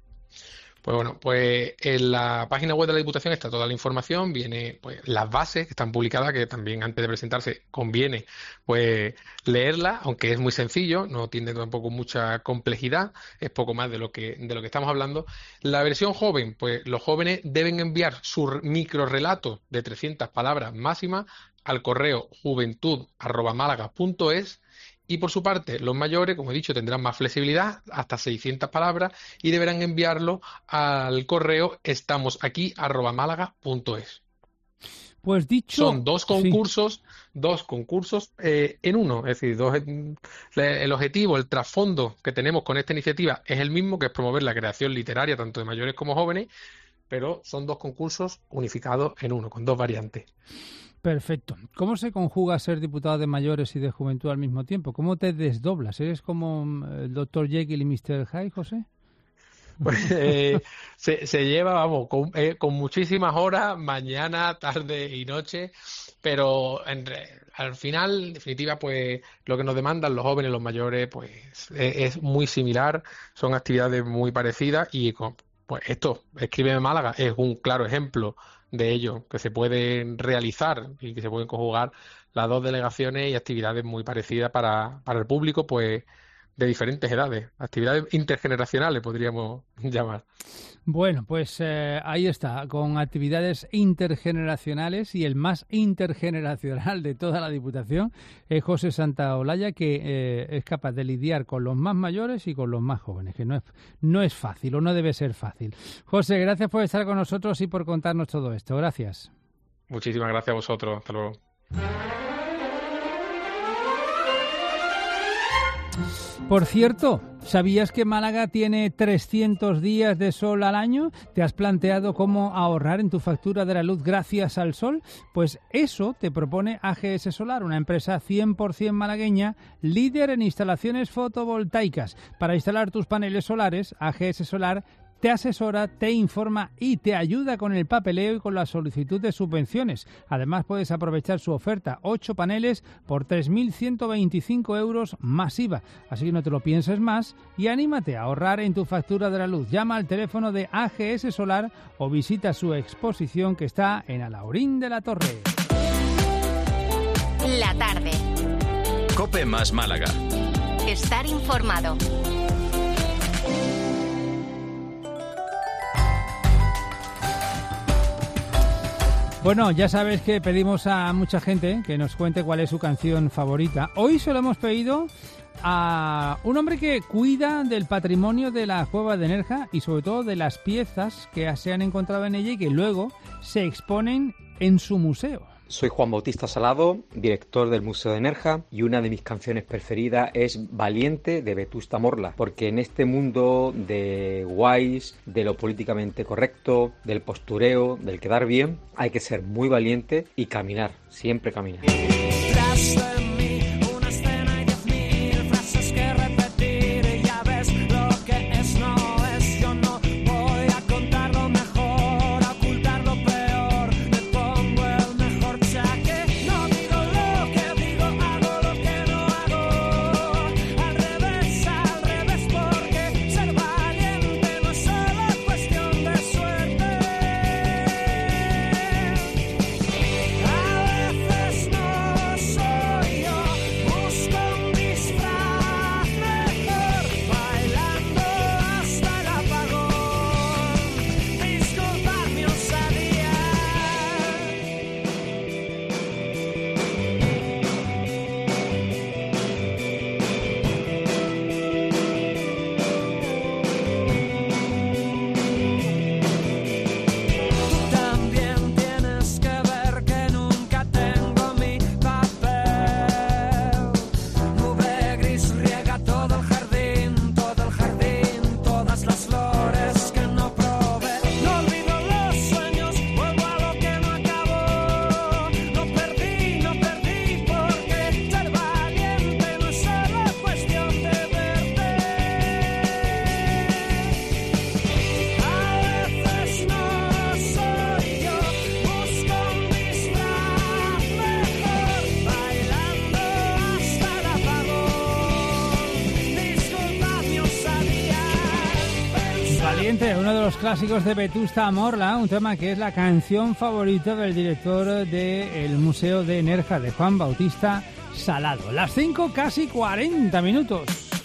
Pues bueno, pues en la página web de la Diputación está toda la información, viene pues las bases que están publicadas, que también antes de presentarse conviene pues leerlas, aunque es muy sencillo, no tiene tampoco mucha complejidad, es poco más de lo que de lo que estamos hablando. La versión joven, pues los jóvenes deben enviar su microrelato de trescientas palabras máximas al correo juventud arroba málaga punto es. Y por su parte, los mayores, como he dicho, tendrán más flexibilidad, hasta seiscientas palabras, y deberán enviarlo al correo estamosaquí arroba málaga punto es. Pues dicho... Son dos concursos, sí. dos concursos eh, en uno. Es decir, dos, el objetivo, el trasfondo que tenemos con esta iniciativa es el mismo, que es promover la creación literaria, tanto de mayores como jóvenes, pero son dos concursos unificados en uno, con dos variantes. Perfecto. ¿Cómo se conjuga ser diputado de mayores y de juventud al mismo tiempo? ¿Cómo te desdoblas? ¿Eres como el doctor Jekyll y mister Hyde, José? Pues eh, se, se lleva, vamos, con, eh, con muchísimas horas, mañana, tarde y noche, pero en, al final, en definitiva, pues lo que nos demandan los jóvenes, los mayores, pues es, es muy similar, son actividades muy parecidas y con, pues esto, Escríbeme Málaga, es un claro ejemplo de ello, que se pueden realizar y que se pueden conjugar las dos delegaciones y actividades muy parecidas para, para el público, pues de diferentes edades, actividades intergeneracionales podríamos llamar. Bueno, pues eh, ahí está, con actividades intergeneracionales, y el más intergeneracional de toda la Diputación es José Santaolalla, que eh, es capaz de lidiar con los más mayores y con los más jóvenes, que no es, no es fácil o no debe ser fácil. José, gracias por estar con nosotros y por contarnos todo esto. Gracias. Muchísimas gracias a vosotros. Hasta luego. Por cierto, ¿sabías que Málaga tiene trescientos días de sol al año? ¿Te has planteado cómo ahorrar en tu factura de la luz gracias al sol? Pues eso te propone A G S Solar, una empresa cien por ciento malagueña, líder en instalaciones fotovoltaicas. Para instalar tus paneles solares, A G S Solar te asesora, te informa y te ayuda con el papeleo y con la solicitud de subvenciones. Además, puedes aprovechar su oferta, ocho paneles por tres mil ciento veinticinco euros más I V A. Así que no te lo pienses más y anímate a ahorrar en tu factura de la luz. Llama al teléfono de A G S Solar o visita su exposición que está en Alhaurín de la Torre. La tarde. COPE más Málaga. Estar informado. Bueno, ya sabes que pedimos a mucha gente que nos cuente cuál es su canción favorita. Hoy se lo hemos pedido a un hombre que cuida del patrimonio de la Cueva de Nerja y sobre todo de las piezas que se han encontrado en ella y que luego se exponen en su museo. Soy Juan Bautista Salado, director del Museo de Nerja, y una de mis canciones preferidas es Valiente de Vetusta Morla, porque en este mundo de guays, de lo políticamente correcto, del postureo, del quedar bien, hay que ser muy valiente y caminar, siempre caminar. Uno de los clásicos de Vetusta Morla, un tema que es la canción favorita del director del Museo de Nerja, de Juan Bautista Salado. Las cinco, casi cuarenta minutos.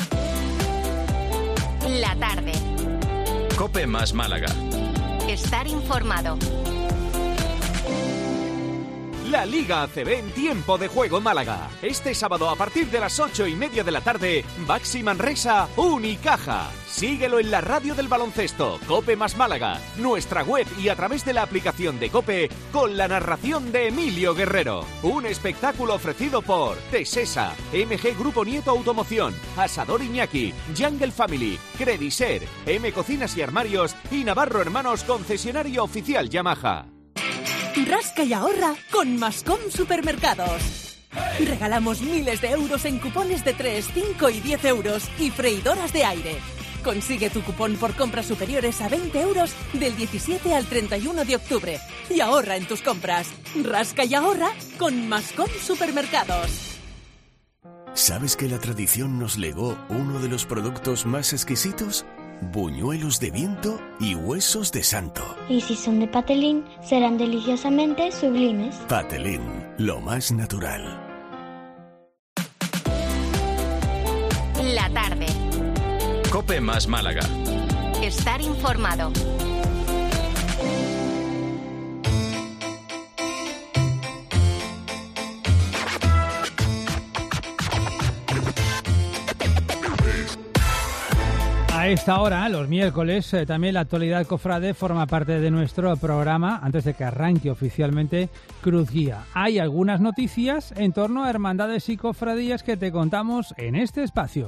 La tarde. COPE más Málaga. Estar informado. la Liga A C B en Tiempo de Juego Málaga. Este sábado a partir de las ocho y media de la tarde, Baxi Manresa, Unicaja. Síguelo en la radio del baloncesto, COPE más Málaga, nuestra web y a través de la aplicación de COPE con la narración de Emilio Guerrero. Un espectáculo ofrecido por Tesesa, M G Grupo Nieto Automoción, Asador Iñaki, Jungle Family, Crediser, M Cocinas y Armarios y Navarro Hermanos Concesionario Oficial Yamaha. Rasca y ahorra con Mascom Supermercados. Regalamos miles de euros en cupones de tres, cinco y diez euros y freidoras de aire. Consigue tu cupón por compras superiores a veinte euros del diecisiete al treinta y uno de octubre y ahorra en tus compras. Rasca y ahorra con Mascom Supermercados. ¿Sabes que la tradición nos legó uno de los productos más exquisitos? Buñuelos de viento y huesos de santo. Y si son de patelín, serán deliciosamente sublimes. Patelín, lo más natural. La tarde. COPE más Málaga. Estar informado. A esta hora, los miércoles, eh, también la actualidad cofrade forma parte de nuestro programa antes de que arranque oficialmente Cruz Guía. Hay algunas noticias en torno a hermandades y cofradías que te contamos en este espacio.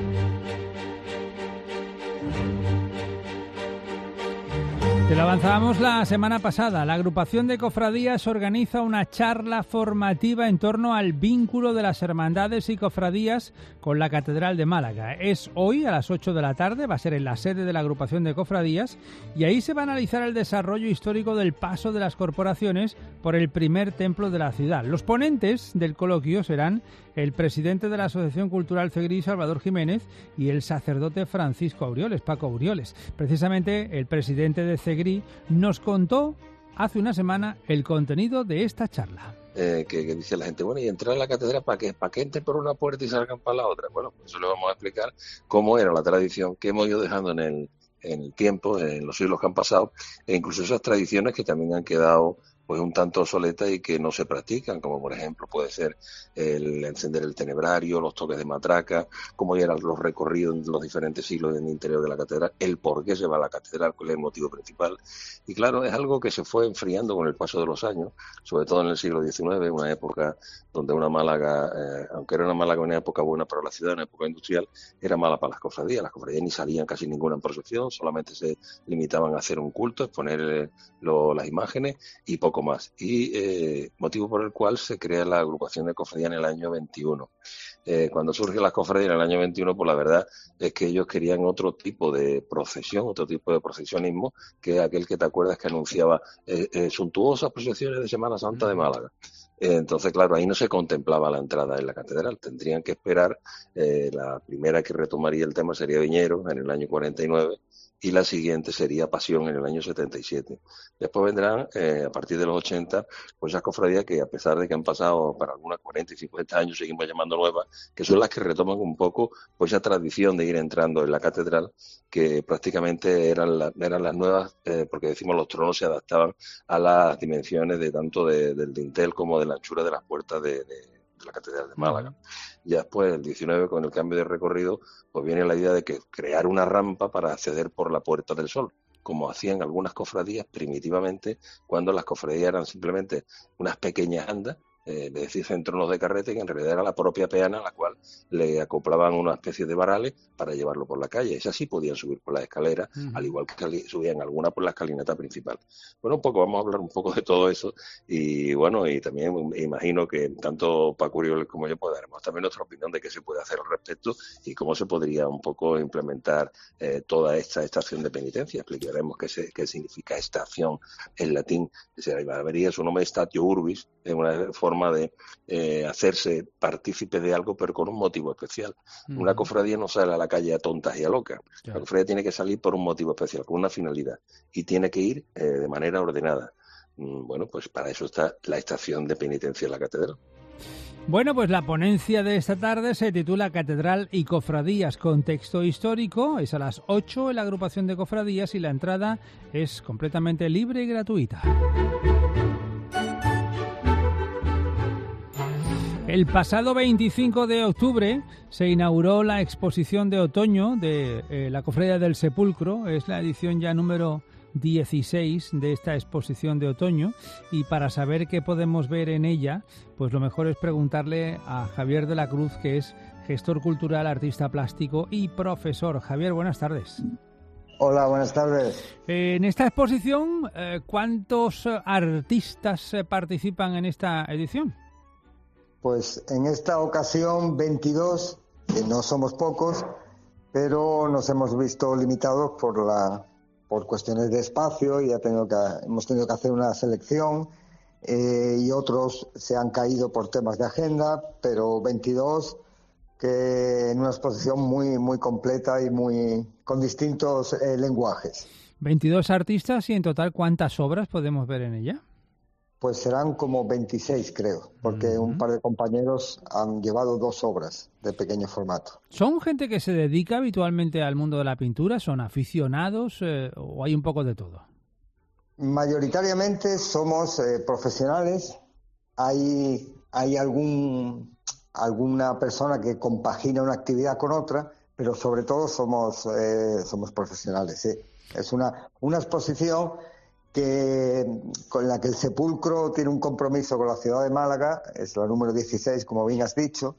Te lo avanzábamos la semana pasada. La agrupación de cofradías organiza una charla formativa en torno al vínculo de las hermandades y cofradías con la Catedral de Málaga. Es hoy a las ocho de la tarde, va a ser en la sede de la agrupación de cofradías y ahí se va a analizar el desarrollo histórico del paso de las corporaciones por el primer templo de la ciudad. Los ponentes del coloquio serán el presidente de la Asociación Cultural Cegrí, Salvador Jiménez, y el sacerdote Francisco Aurioles, Paco Aurioles. Precisamente el presidente de Cegrí nos contó hace una semana el contenido de esta charla. Eh, que, que dice la gente, bueno, y entrar a la catedral para que para que entren por una puerta y salgan para la otra. Bueno, pues eso le vamos a explicar cómo era la tradición que hemos ido dejando en el, en el tiempo, en los siglos que han pasado, e incluso esas tradiciones que también han quedado pues un tanto obsoletas y que no se practican, como por ejemplo puede ser el encender el tenebrario, los toques de matraca, cómo eran los recorridos en los diferentes siglos en el interior de la catedral, el por qué se va a la catedral, cuál es el motivo principal. Y claro, es algo que se fue enfriando con el paso de los años, sobre todo en el siglo diecinueve, una época donde una Málaga, eh, aunque era una Málaga una época buena para la ciudad, una época industrial, era mala para las cofradías. Las cofradías ni salían casi ninguna en procesión, solamente se limitaban a hacer un culto, exponer eh, lo, las imágenes y poco más, y eh, motivo por el cual se crea la agrupación de cofradías en el año veintiuno. Eh, cuando surge la cofradía en el año veintiuno, pues la verdad es que ellos querían otro tipo de procesión, otro tipo de procesionismo, que aquel que te acuerdas que anunciaba eh, eh, suntuosas procesiones de Semana Santa de Málaga. Eh, entonces, claro, ahí no se contemplaba la entrada en la catedral, tendrían que esperar, eh, la primera que retomaría el tema sería Viñeros en el año cuarenta y nueve, y la siguiente sería Pasión en el año setenta y siete. Después vendrán, eh, a partir de los ochenta, pues esas cofradías que, a pesar de que han pasado para algunas cuarenta y cincuenta años, seguimos llamando nuevas, que son las que retoman un poco pues esa tradición de ir entrando en la catedral, que prácticamente eran, la, eran las nuevas, eh, porque decimos los tronos se adaptaban a las dimensiones de tanto de, del dintel como de la anchura de las puertas de, de, de la catedral de Málaga. Ya después, el diecinueve, con el cambio de recorrido, pues viene la idea de que crear una rampa para acceder por la Puerta del Sol, como hacían algunas cofradías primitivamente, cuando las cofradías eran simplemente unas pequeñas andas, eh, es decir, centronos de carrete, que en realidad era la propia peana a la cual le acoplaban una especie de varales para llevarlo por la calle. Esas sí podían subir por la escalera, uh-huh. al igual que subían algunas por la escalinata principal. Bueno, un poco, vamos a hablar un poco de todo eso, y bueno, y también imagino que tanto Paco Uriol como yo pues daremos también nuestra opinión de qué se puede hacer al respecto y cómo se podría un poco implementar eh, toda esta estación de penitencia. Explicaremos qué, se, qué significa estación en latín. Vería su nombre statio urbis, es una forma de eh, hacerse partícipe de algo, pero con un motivo especial. Uh-huh. Una cofradía no sale a la calle a tontas y a locas. Yeah. La cofradía tiene que salir por un motivo especial, con una finalidad, y tiene que ir eh, de manera ordenada. Mm, bueno, pues para eso está la estación de penitencia en la catedral. Bueno, pues la ponencia de esta tarde se titula Catedral y Cofradías, contexto histórico. Es a las ocho en la agrupación de cofradías y la entrada es completamente libre y gratuita. El pasado veinticinco de octubre se inauguró la exposición de otoño de eh, la Cofradía del Sepulcro. Es la edición ya número dieciséis de esta exposición de otoño, y para saber qué podemos ver en ella, pues lo mejor es preguntarle a Javier de la Cruz, que es gestor cultural, artista plástico y profesor. Javier, buenas tardes. Hola, buenas tardes. En esta exposición, eh, ¿cuántos artistas eh, participan en esta edición? Pues en esta ocasión veintidós, que no somos pocos, pero nos hemos visto limitados por la por cuestiones de espacio y ha tenido que, hemos tenido que hacer una selección eh, y otros se han caído por temas de agenda, pero veintidós que en una exposición muy muy completa y muy con distintos eh, lenguajes. veintidós artistas, y en total, ¿cuántas obras podemos ver en ella? Pues serán como veintiséis, creo, porque uh-huh. un par de compañeros han llevado dos obras de pequeño formato. ¿Son gente que se dedica habitualmente al mundo de la pintura? ¿Son aficionados eh, o hay un poco de todo? Mayoritariamente somos eh, profesionales. Hay, hay algún, alguna persona que compagina una actividad con otra, pero sobre todo somos, eh, somos profesionales. ¿sí? Es una, una exposición que con la que el Sepulcro tiene un compromiso con la ciudad de Málaga, es la número dieciséis, como bien has dicho,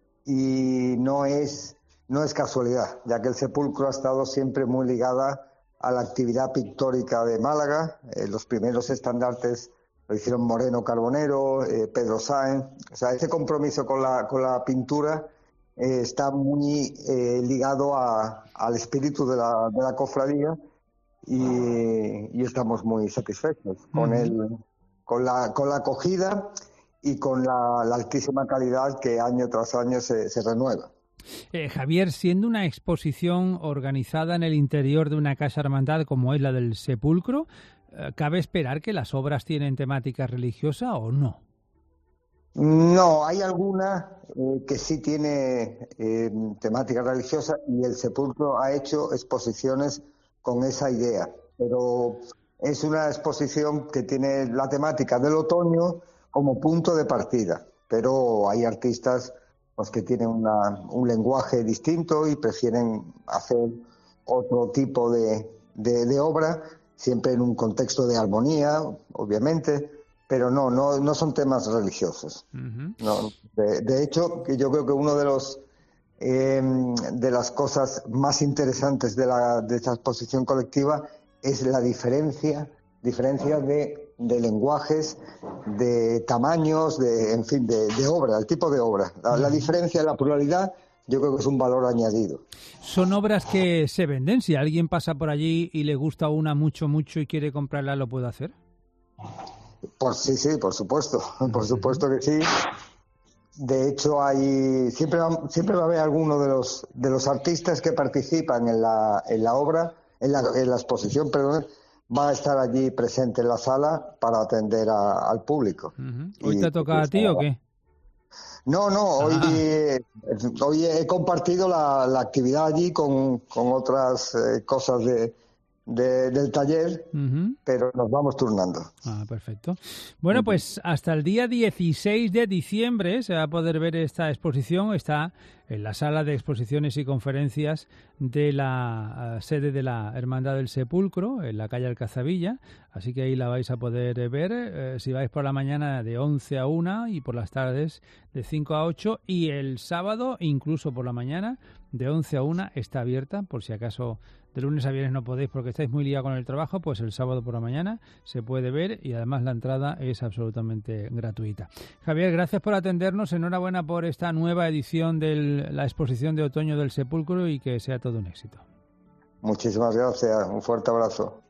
y no es, no es casualidad, ya que el Sepulcro ha estado siempre muy ligada a la actividad pictórica de Málaga. Eh, los primeros estandartes lo hicieron Moreno Carbonero, eh, Pedro Sáenz. O sea, ese compromiso con la, con la pintura eh, está muy eh, ligado a, al espíritu de la, de la cofradía. Y, y estamos muy satisfechos con el, con la con la acogida y con la, la altísima calidad que año tras año se, se renueva. Eh, Javier, siendo una exposición organizada en el interior de una casa hermandad como es la del Sepulcro, eh, ¿cabe esperar que las obras tienen temática religiosa o no? No, hay alguna eh, que sí tiene eh, temática religiosa, y el Sepulcro ha hecho exposiciones con esa idea, pero es una exposición que tiene la temática del otoño como punto de partida, pero hay artistas pues, que tienen una, un lenguaje distinto y prefieren hacer otro tipo de, de, de obra, siempre en un contexto de armonía, obviamente, pero no, no, no son temas religiosos. Uh-huh. No, de, de hecho, yo creo que uno de los Eh, de las cosas más interesantes de, la, de esta exposición colectiva es la diferencia, diferencia de, de lenguajes, de tamaños, de, en fin, de, de obra, el tipo de obra. La, la diferencia, la pluralidad, yo creo que es un valor añadido. Son obras que se venden. Si alguien pasa por allí y le gusta una mucho, mucho y quiere comprarla, ¿lo puede hacer? Por sí, sí, por supuesto, por supuesto que sí. De hecho, hay siempre va, siempre va a haber alguno de los de los artistas que participan en la en la obra, en la, en la exposición, perdón, va a estar allí presente en la sala para atender a, al público. Uh-huh. ¿Hoy y, te toca a ti o qué? No, no, hoy, eh, hoy he compartido la, la actividad allí con, con otras eh, cosas de, de, del taller, uh-huh. pero nos vamos turnando. Ah, perfecto. Bueno, pues hasta el día dieciséis de diciembre se va a poder ver esta exposición. Está en la sala de exposiciones y conferencias de la uh, sede de la Hermandad del Sepulcro, en la calle Alcazabilla, así que ahí la vais a poder ver, eh, si vais por la mañana de once a una y por las tardes de cinco a ocho, y el sábado incluso por la mañana de once a una está abierta, por si acaso de lunes a viernes no podéis porque estáis muy liados con el trabajo, pues el sábado por la mañana se puede ver, y además la entrada es absolutamente gratuita. Javier, gracias por atendernos, enhorabuena por esta nueva edición de la exposición de otoño del Sepulcro y que sea todo un éxito. Muchísimas gracias, un fuerte abrazo.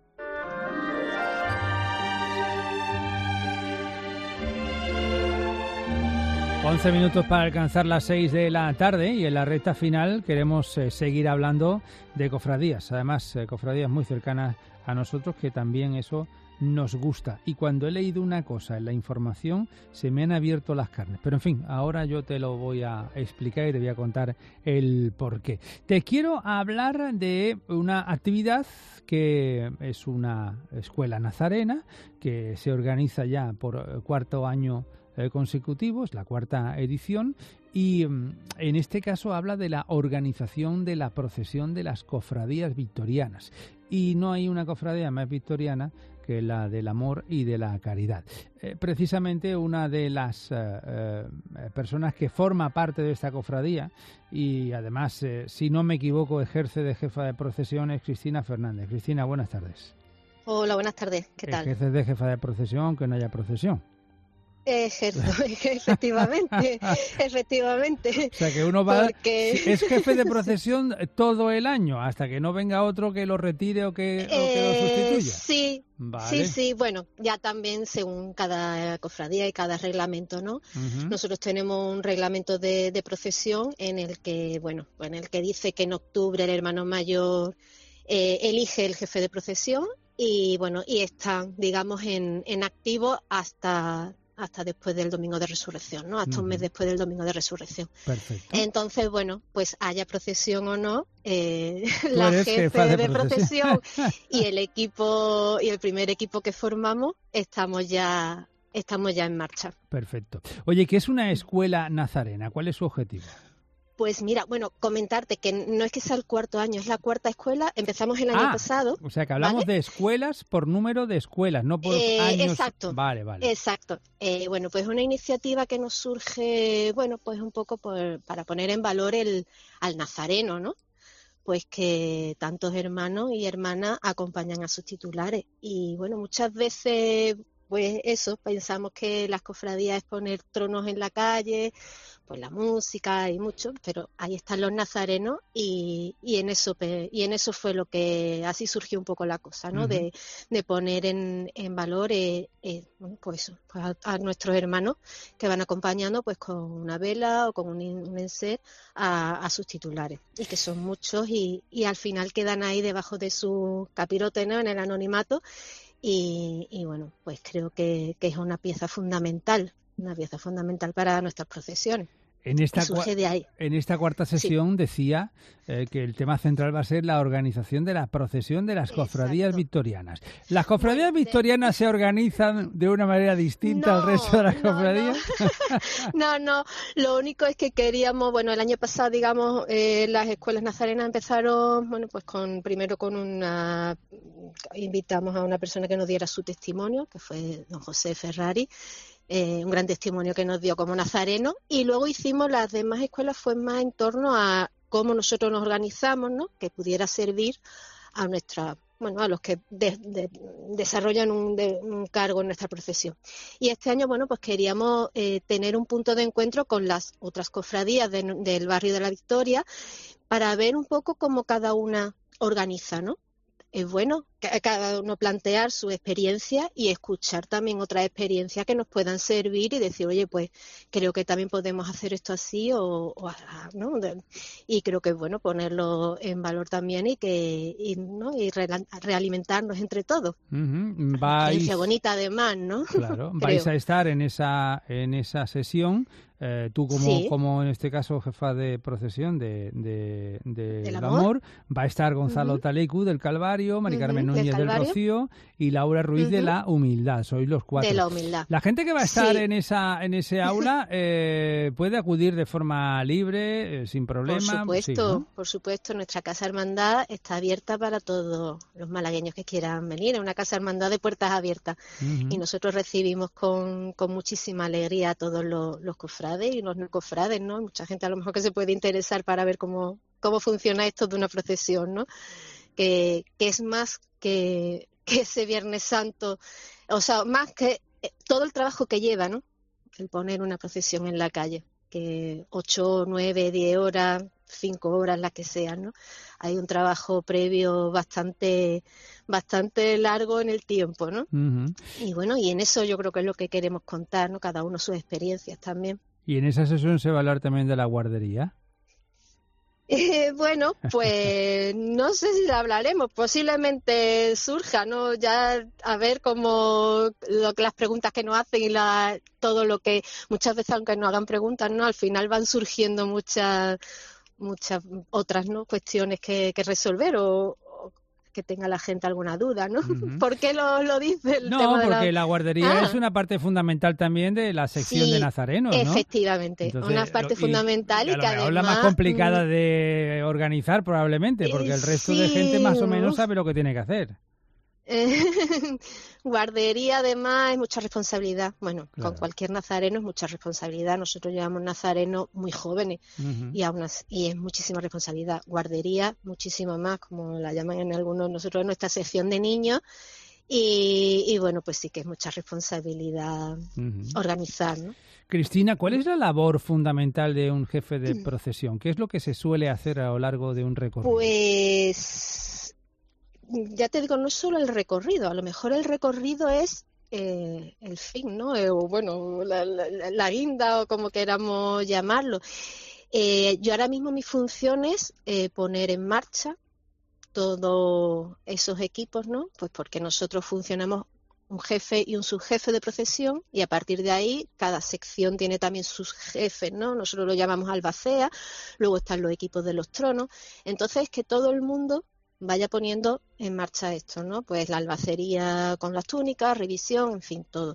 once minutos para alcanzar las seis de la tarde, y en la recta final queremos eh, seguir hablando de cofradías. Además, eh, cofradías muy cercanas a nosotros, que también eso nos gusta. Y cuando he leído una cosa en la información, se me han abierto las carnes. Pero en fin, ahora yo te lo voy a explicar y te voy a contar el porqué. Te quiero hablar de una actividad que es una escuela nazarena, que se organiza ya por cuarto año eh, consecutivos, la cuarta edición, y mm, en este caso habla de la organización de la procesión de las cofradías victorianas. Y no hay una cofradía más victoriana que la del amor y de la caridad. Eh, precisamente una de las eh, eh, personas que forma parte de esta cofradía y además, eh, si no me equivoco, ejerce de jefa de procesión es Cristina Fernández. Cristina, buenas tardes. Hola, buenas tardes. ¿Qué tal? Ejerces de jefa de procesión aunque no haya procesión. Ejerzo, efectivamente, efectivamente. O sea que uno va, Porque... es jefe de procesión todo el año, hasta que no venga otro que lo retire o que, o que lo sustituya. Eh, sí, Vale. sí, sí, bueno, ya también según cada cofradía y cada reglamento, ¿no? Ujú. Nosotros tenemos un reglamento de, de procesión en el que, bueno, en el que dice que en octubre el hermano mayor eh, elige el jefe de procesión y, bueno, y están, digamos, en, en activo hasta... hasta después del Domingo de Resurrección, ¿no? Hasta Ujú. un mes después del Domingo de Resurrección. Perfecto. Entonces, bueno, pues haya procesión o no, eh, Tú la eres jefe jefa de de, procesión. procesión y el equipo y el primer equipo que formamos estamos ya estamos ya en marcha. Perfecto. Oye, ¿qué es una escuela nazarena? ¿Cuál es su objetivo? Pues mira, bueno, comentarte que no es que sea el cuarto año, es la cuarta escuela. Empezamos el año Ah, pasado. O sea, que hablamos ¿vale? de escuelas por número de escuelas, no por Eh, años. exacto. Vale, vale. Exacto. Eh, bueno, pues una iniciativa que nos surge, bueno, pues un poco por- para poner en valor el al nazareno, ¿no? Pues que tantos hermanos y hermanas acompañan a sus titulares. Y bueno, muchas veces, pues eso, pensamos que las cofradías es poner tronos en la calle, pues la música y mucho, pero ahí están los nazarenos y, y en eso pe- y en eso fue lo que así surgió un poco la cosa, ¿no? Ujú. De, de poner en, en valor eh, eh, bueno, pues eso, pues a, a nuestros hermanos que van acompañando pues con una vela o con un, in- un enser a, a sus titulares y que son muchos y, y al final quedan ahí debajo de su capirote, ¿no? En el anonimato y, y bueno, pues creo que, que es una pieza fundamental, una pieza fundamental para nuestras procesiones. En esta, Y surge cua- de ahí. en esta cuarta sesión decía eh, que el tema central va a ser la organización de la procesión de las cofradías victorianas. ¿Las cofradías victorianas se organizan de una manera distinta al resto de las cofradías? No, no, lo único es que queríamos, bueno, el año pasado, digamos, eh, las escuelas nazarenas empezaron, bueno, pues con primero con una, invitamos a una persona que nos diera su testimonio, que fue don José Ferrari, eh, un gran testimonio que nos dio como nazareno, y luego hicimos las demás escuelas, fue más en torno a cómo nosotros nos organizamos, ¿no? Que pudiera servir a nuestra, bueno, a los que de- de- desarrollan un, de- un cargo en nuestra profesión. Y este año, bueno, pues queríamos eh, tener un punto de encuentro con las otras cofradías de- del barrio de la Victoria para ver un poco cómo cada una organiza, ¿no? Es bueno ca- cada uno plantear su experiencia y escuchar también otras experiencias que nos puedan servir y decir, oye, pues creo que también podemos hacer esto así o, o a- ¿no? De- y creo que es bueno ponerlo en valor también y que y, ¿no? y reala- realimentarnos entre todos. Ujú. Una Vais, experiencia bonita además, ¿no? claro, Creo. vais a estar en esa en esa sesión. Eh, tú como, Sí. como en este caso jefa de procesión de, de, de Del del amor. amor, va a estar Gonzalo Ujú. Talecu del Calvario, Mari Ujú, Carmen del Núñez del, Calvario. Rocío y Laura Ruiz de Ujú. la Humildad. Sois los cuatro. De la humildad. La gente que va a estar Sí. en esa en ese aula eh, puede acudir de forma libre, eh, sin problema. Por Sí, supuesto, ¿no? por supuesto, nuestra casa hermandad está abierta para todos los malagueños que quieran venir. Es una casa hermandad de puertas abiertas Ujú. y nosotros recibimos con, con muchísima alegría a todos los, los cofrades y los no cofrades, ¿no? Mucha gente a lo mejor que se puede interesar para ver cómo, cómo funciona esto de una procesión, ¿no? Que, que es más que, que ese Viernes Santo, o sea, más que eh, todo el trabajo que lleva, ¿no? El poner una procesión en la calle, que ocho, nueve, diez horas, cinco horas, las que sean, ¿no? Hay un trabajo previo bastante, bastante largo en el tiempo, ¿no? Ujú. Y bueno, y en eso yo creo que es lo que queremos contar, ¿no? Cada uno sus experiencias también. Y en esa sesión se va a hablar también de la guardería. Eh, bueno, pues no sé si la hablaremos, posiblemente surja, ¿no? Ya a ver cómo lo que las preguntas que nos hacen y la, todo lo que muchas veces aunque no hagan preguntas, ¿no? Al final van surgiendo muchas muchas otras, ¿no? Cuestiones que, que resolver o, o que tenga la gente alguna duda, ¿no? Ujú. ¿Por qué lo, lo dice el No, tema de porque la... la guardería Ah. es una parte fundamental también de la sección Sí, de nazarenos, ¿no? efectivamente, Entonces, una parte lo- y- fundamental y, a lo que mejor además... la más complicada mm, de organizar probablemente, porque el resto de sí, gente más o menos uf. sabe lo que tiene que hacer. Eh, guardería además es mucha responsabilidad. Bueno, Claro. con cualquier nazareno es mucha responsabilidad. Nosotros llevamos nazarenos muy jóvenes Ujú. y aún así- y es muchísima responsabilidad. Guardería, muchísimo más, como la llaman en algunos, nosotros en nuestra sección de niños. Y, y bueno, pues sí que es mucha responsabilidad Ujú. organizar, ¿no? Cristina, ¿cuál es la labor fundamental de un jefe de procesión? ¿Qué es lo que se suele hacer a lo largo de un recorrido? Pues ya te digo, no es solo el recorrido, a lo mejor el recorrido es eh, el fin, ¿no? Eh, o bueno, la, la, la- la guinda o como queramos llamarlo. Eh, yo ahora mismo mi función es eh, poner en marcha todos esos equipos, ¿no? Pues porque nosotros funcionamos un jefe y un subjefe de procesión y a partir de ahí cada sección tiene también sus jefes, ¿no? Nosotros lo llamamos albacea, luego están los equipos de los tronos. Entonces, que todo el mundo vaya poniendo en marcha esto, ¿no? Pues la albacería con las túnicas, revisión, en fin, todo.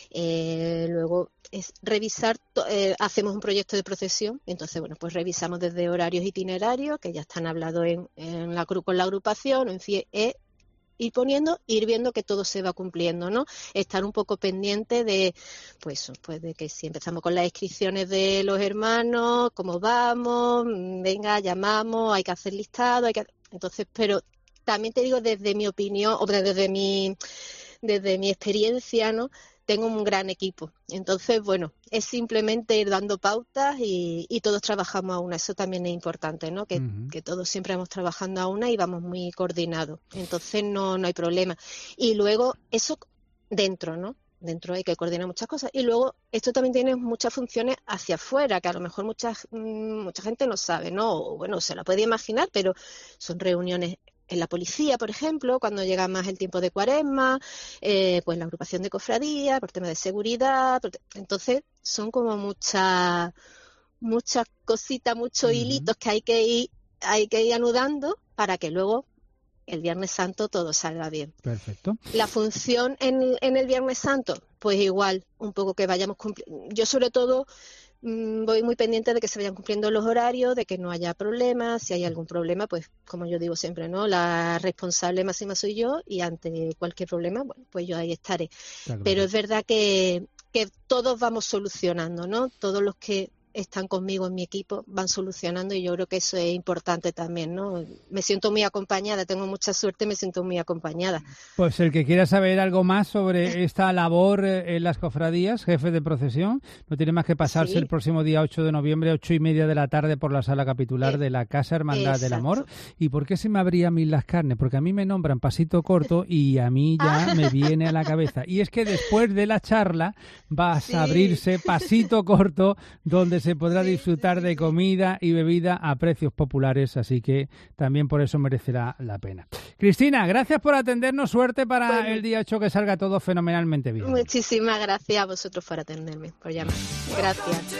Eh, luego es revisar, to- eh, hacemos un proyecto de procesión, entonces, bueno, pues revisamos desde horarios itinerarios, que ya están hablados en, en la, cru- con la agrupación, en fin, es ir poniendo, ir viendo que todo se va cumpliendo, ¿no? Estar un poco pendiente de, pues, pues de que si empezamos con las inscripciones de los hermanos, cómo vamos, mm, venga, llamamos, hay que hacer listado, hay que... Entonces, pero también te digo desde mi opinión, o desde mi, desde mi experiencia, ¿no? Tengo un gran equipo. Entonces, bueno, es simplemente ir dando pautas y, y todos trabajamos a una. Eso también es importante, ¿no? Que, Ujú. que todos siempre vamos trabajando a una y vamos muy coordinados. Entonces, no, no hay problema. Y luego, eso dentro, ¿no? Dentro hay que coordinar muchas cosas. Y luego, esto también tiene muchas funciones hacia afuera, que a lo mejor mucha, mm, mucha gente no sabe, ¿no? O, bueno, se la puede imaginar, pero son reuniones en la policía, por ejemplo, cuando llega más el tiempo de Cuaresma, eh, pues la agrupación de cofradías, por tema de seguridad. por te- Entonces, son como muchas muchas cositas, muchos Ujú. hilitos que hay que ir, hay que ir anudando para que luego el Viernes Santo todo salga bien. Perfecto. La función en, en el Viernes Santo, pues igual, un poco que vayamos cumpliendo. Yo sobre todo mm, voy muy pendiente de que se vayan cumpliendo los horarios, de que no haya problemas. Si hay algún problema, pues como yo digo siempre, ¿no? La responsable máxima soy yo y ante cualquier problema, bueno, pues yo ahí estaré. Está Pero claro. es verdad que, que todos vamos solucionando, ¿no? Todos los que están conmigo en mi equipo van solucionando y yo creo que eso es importante también, ¿no? Me siento muy acompañada, tengo mucha suerte, me siento muy acompañada. Pues el que quiera saber algo más sobre esta labor eh, en las cofradías, jefe de procesión, no tiene más que pasarse Sí. el próximo día ocho de noviembre, ocho y media de la tarde, por la sala capitular de la Casa Hermandad del exacto. Amor. ¿Y por qué se me abría a mí las carnes? Porque a mí me nombran pasito corto y a mí ya me viene a la cabeza. Y es que después de la charla va Sí. a abrirse pasito corto, donde se podrá disfrutar de comida y bebida a precios populares, así que también por eso merecerá la pena. Cristina, gracias por atendernos, suerte para Bueno. el día ocho, que salga todo fenomenalmente bien. Muchísimas gracias a vosotros por atenderme, por llamar. Gracias.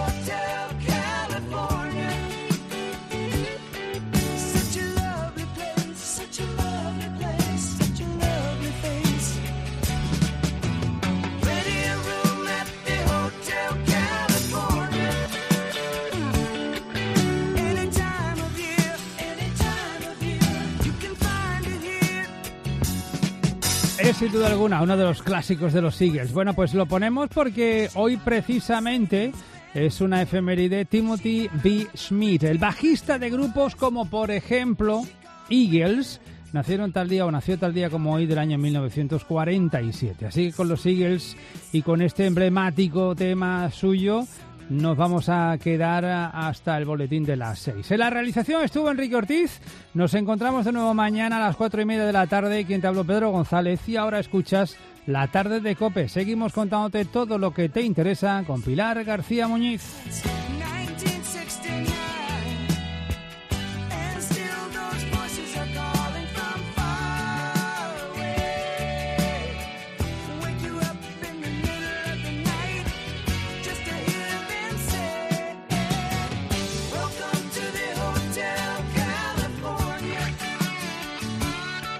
Such a lovely place, such a lovely place, such a lovely face. Plenty of room at the Hotel California. Any time of year, any time of year, you can find it here. Es sin duda alguna uno de los clásicos de los Eagles. Bueno, pues lo ponemos porque hoy precisamente es una efeméride. Timothy B. Schmidt, el bajista de grupos como por ejemplo Eagles, nacieron tal día o nació tal día como hoy del año mil novecientos cuarenta y siete. Así que con los Eagles y con este emblemático tema suyo nos vamos a quedar hasta el boletín de las seis. En la realización estuvo Enrique Ortiz. Nos encontramos de nuevo mañana a las cuatro y media de la tarde. Quien te habló, Pedro González. Y ahora escuchas La Tarde de COPE. Seguimos contándote todo lo que te interesa con Pilar García Muñiz. nineteen sixty-nine, and still those voices are calling from far away. Wake you up in the middle of the night just to hear them say, welcome to the Hotel California.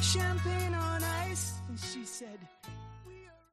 champagne.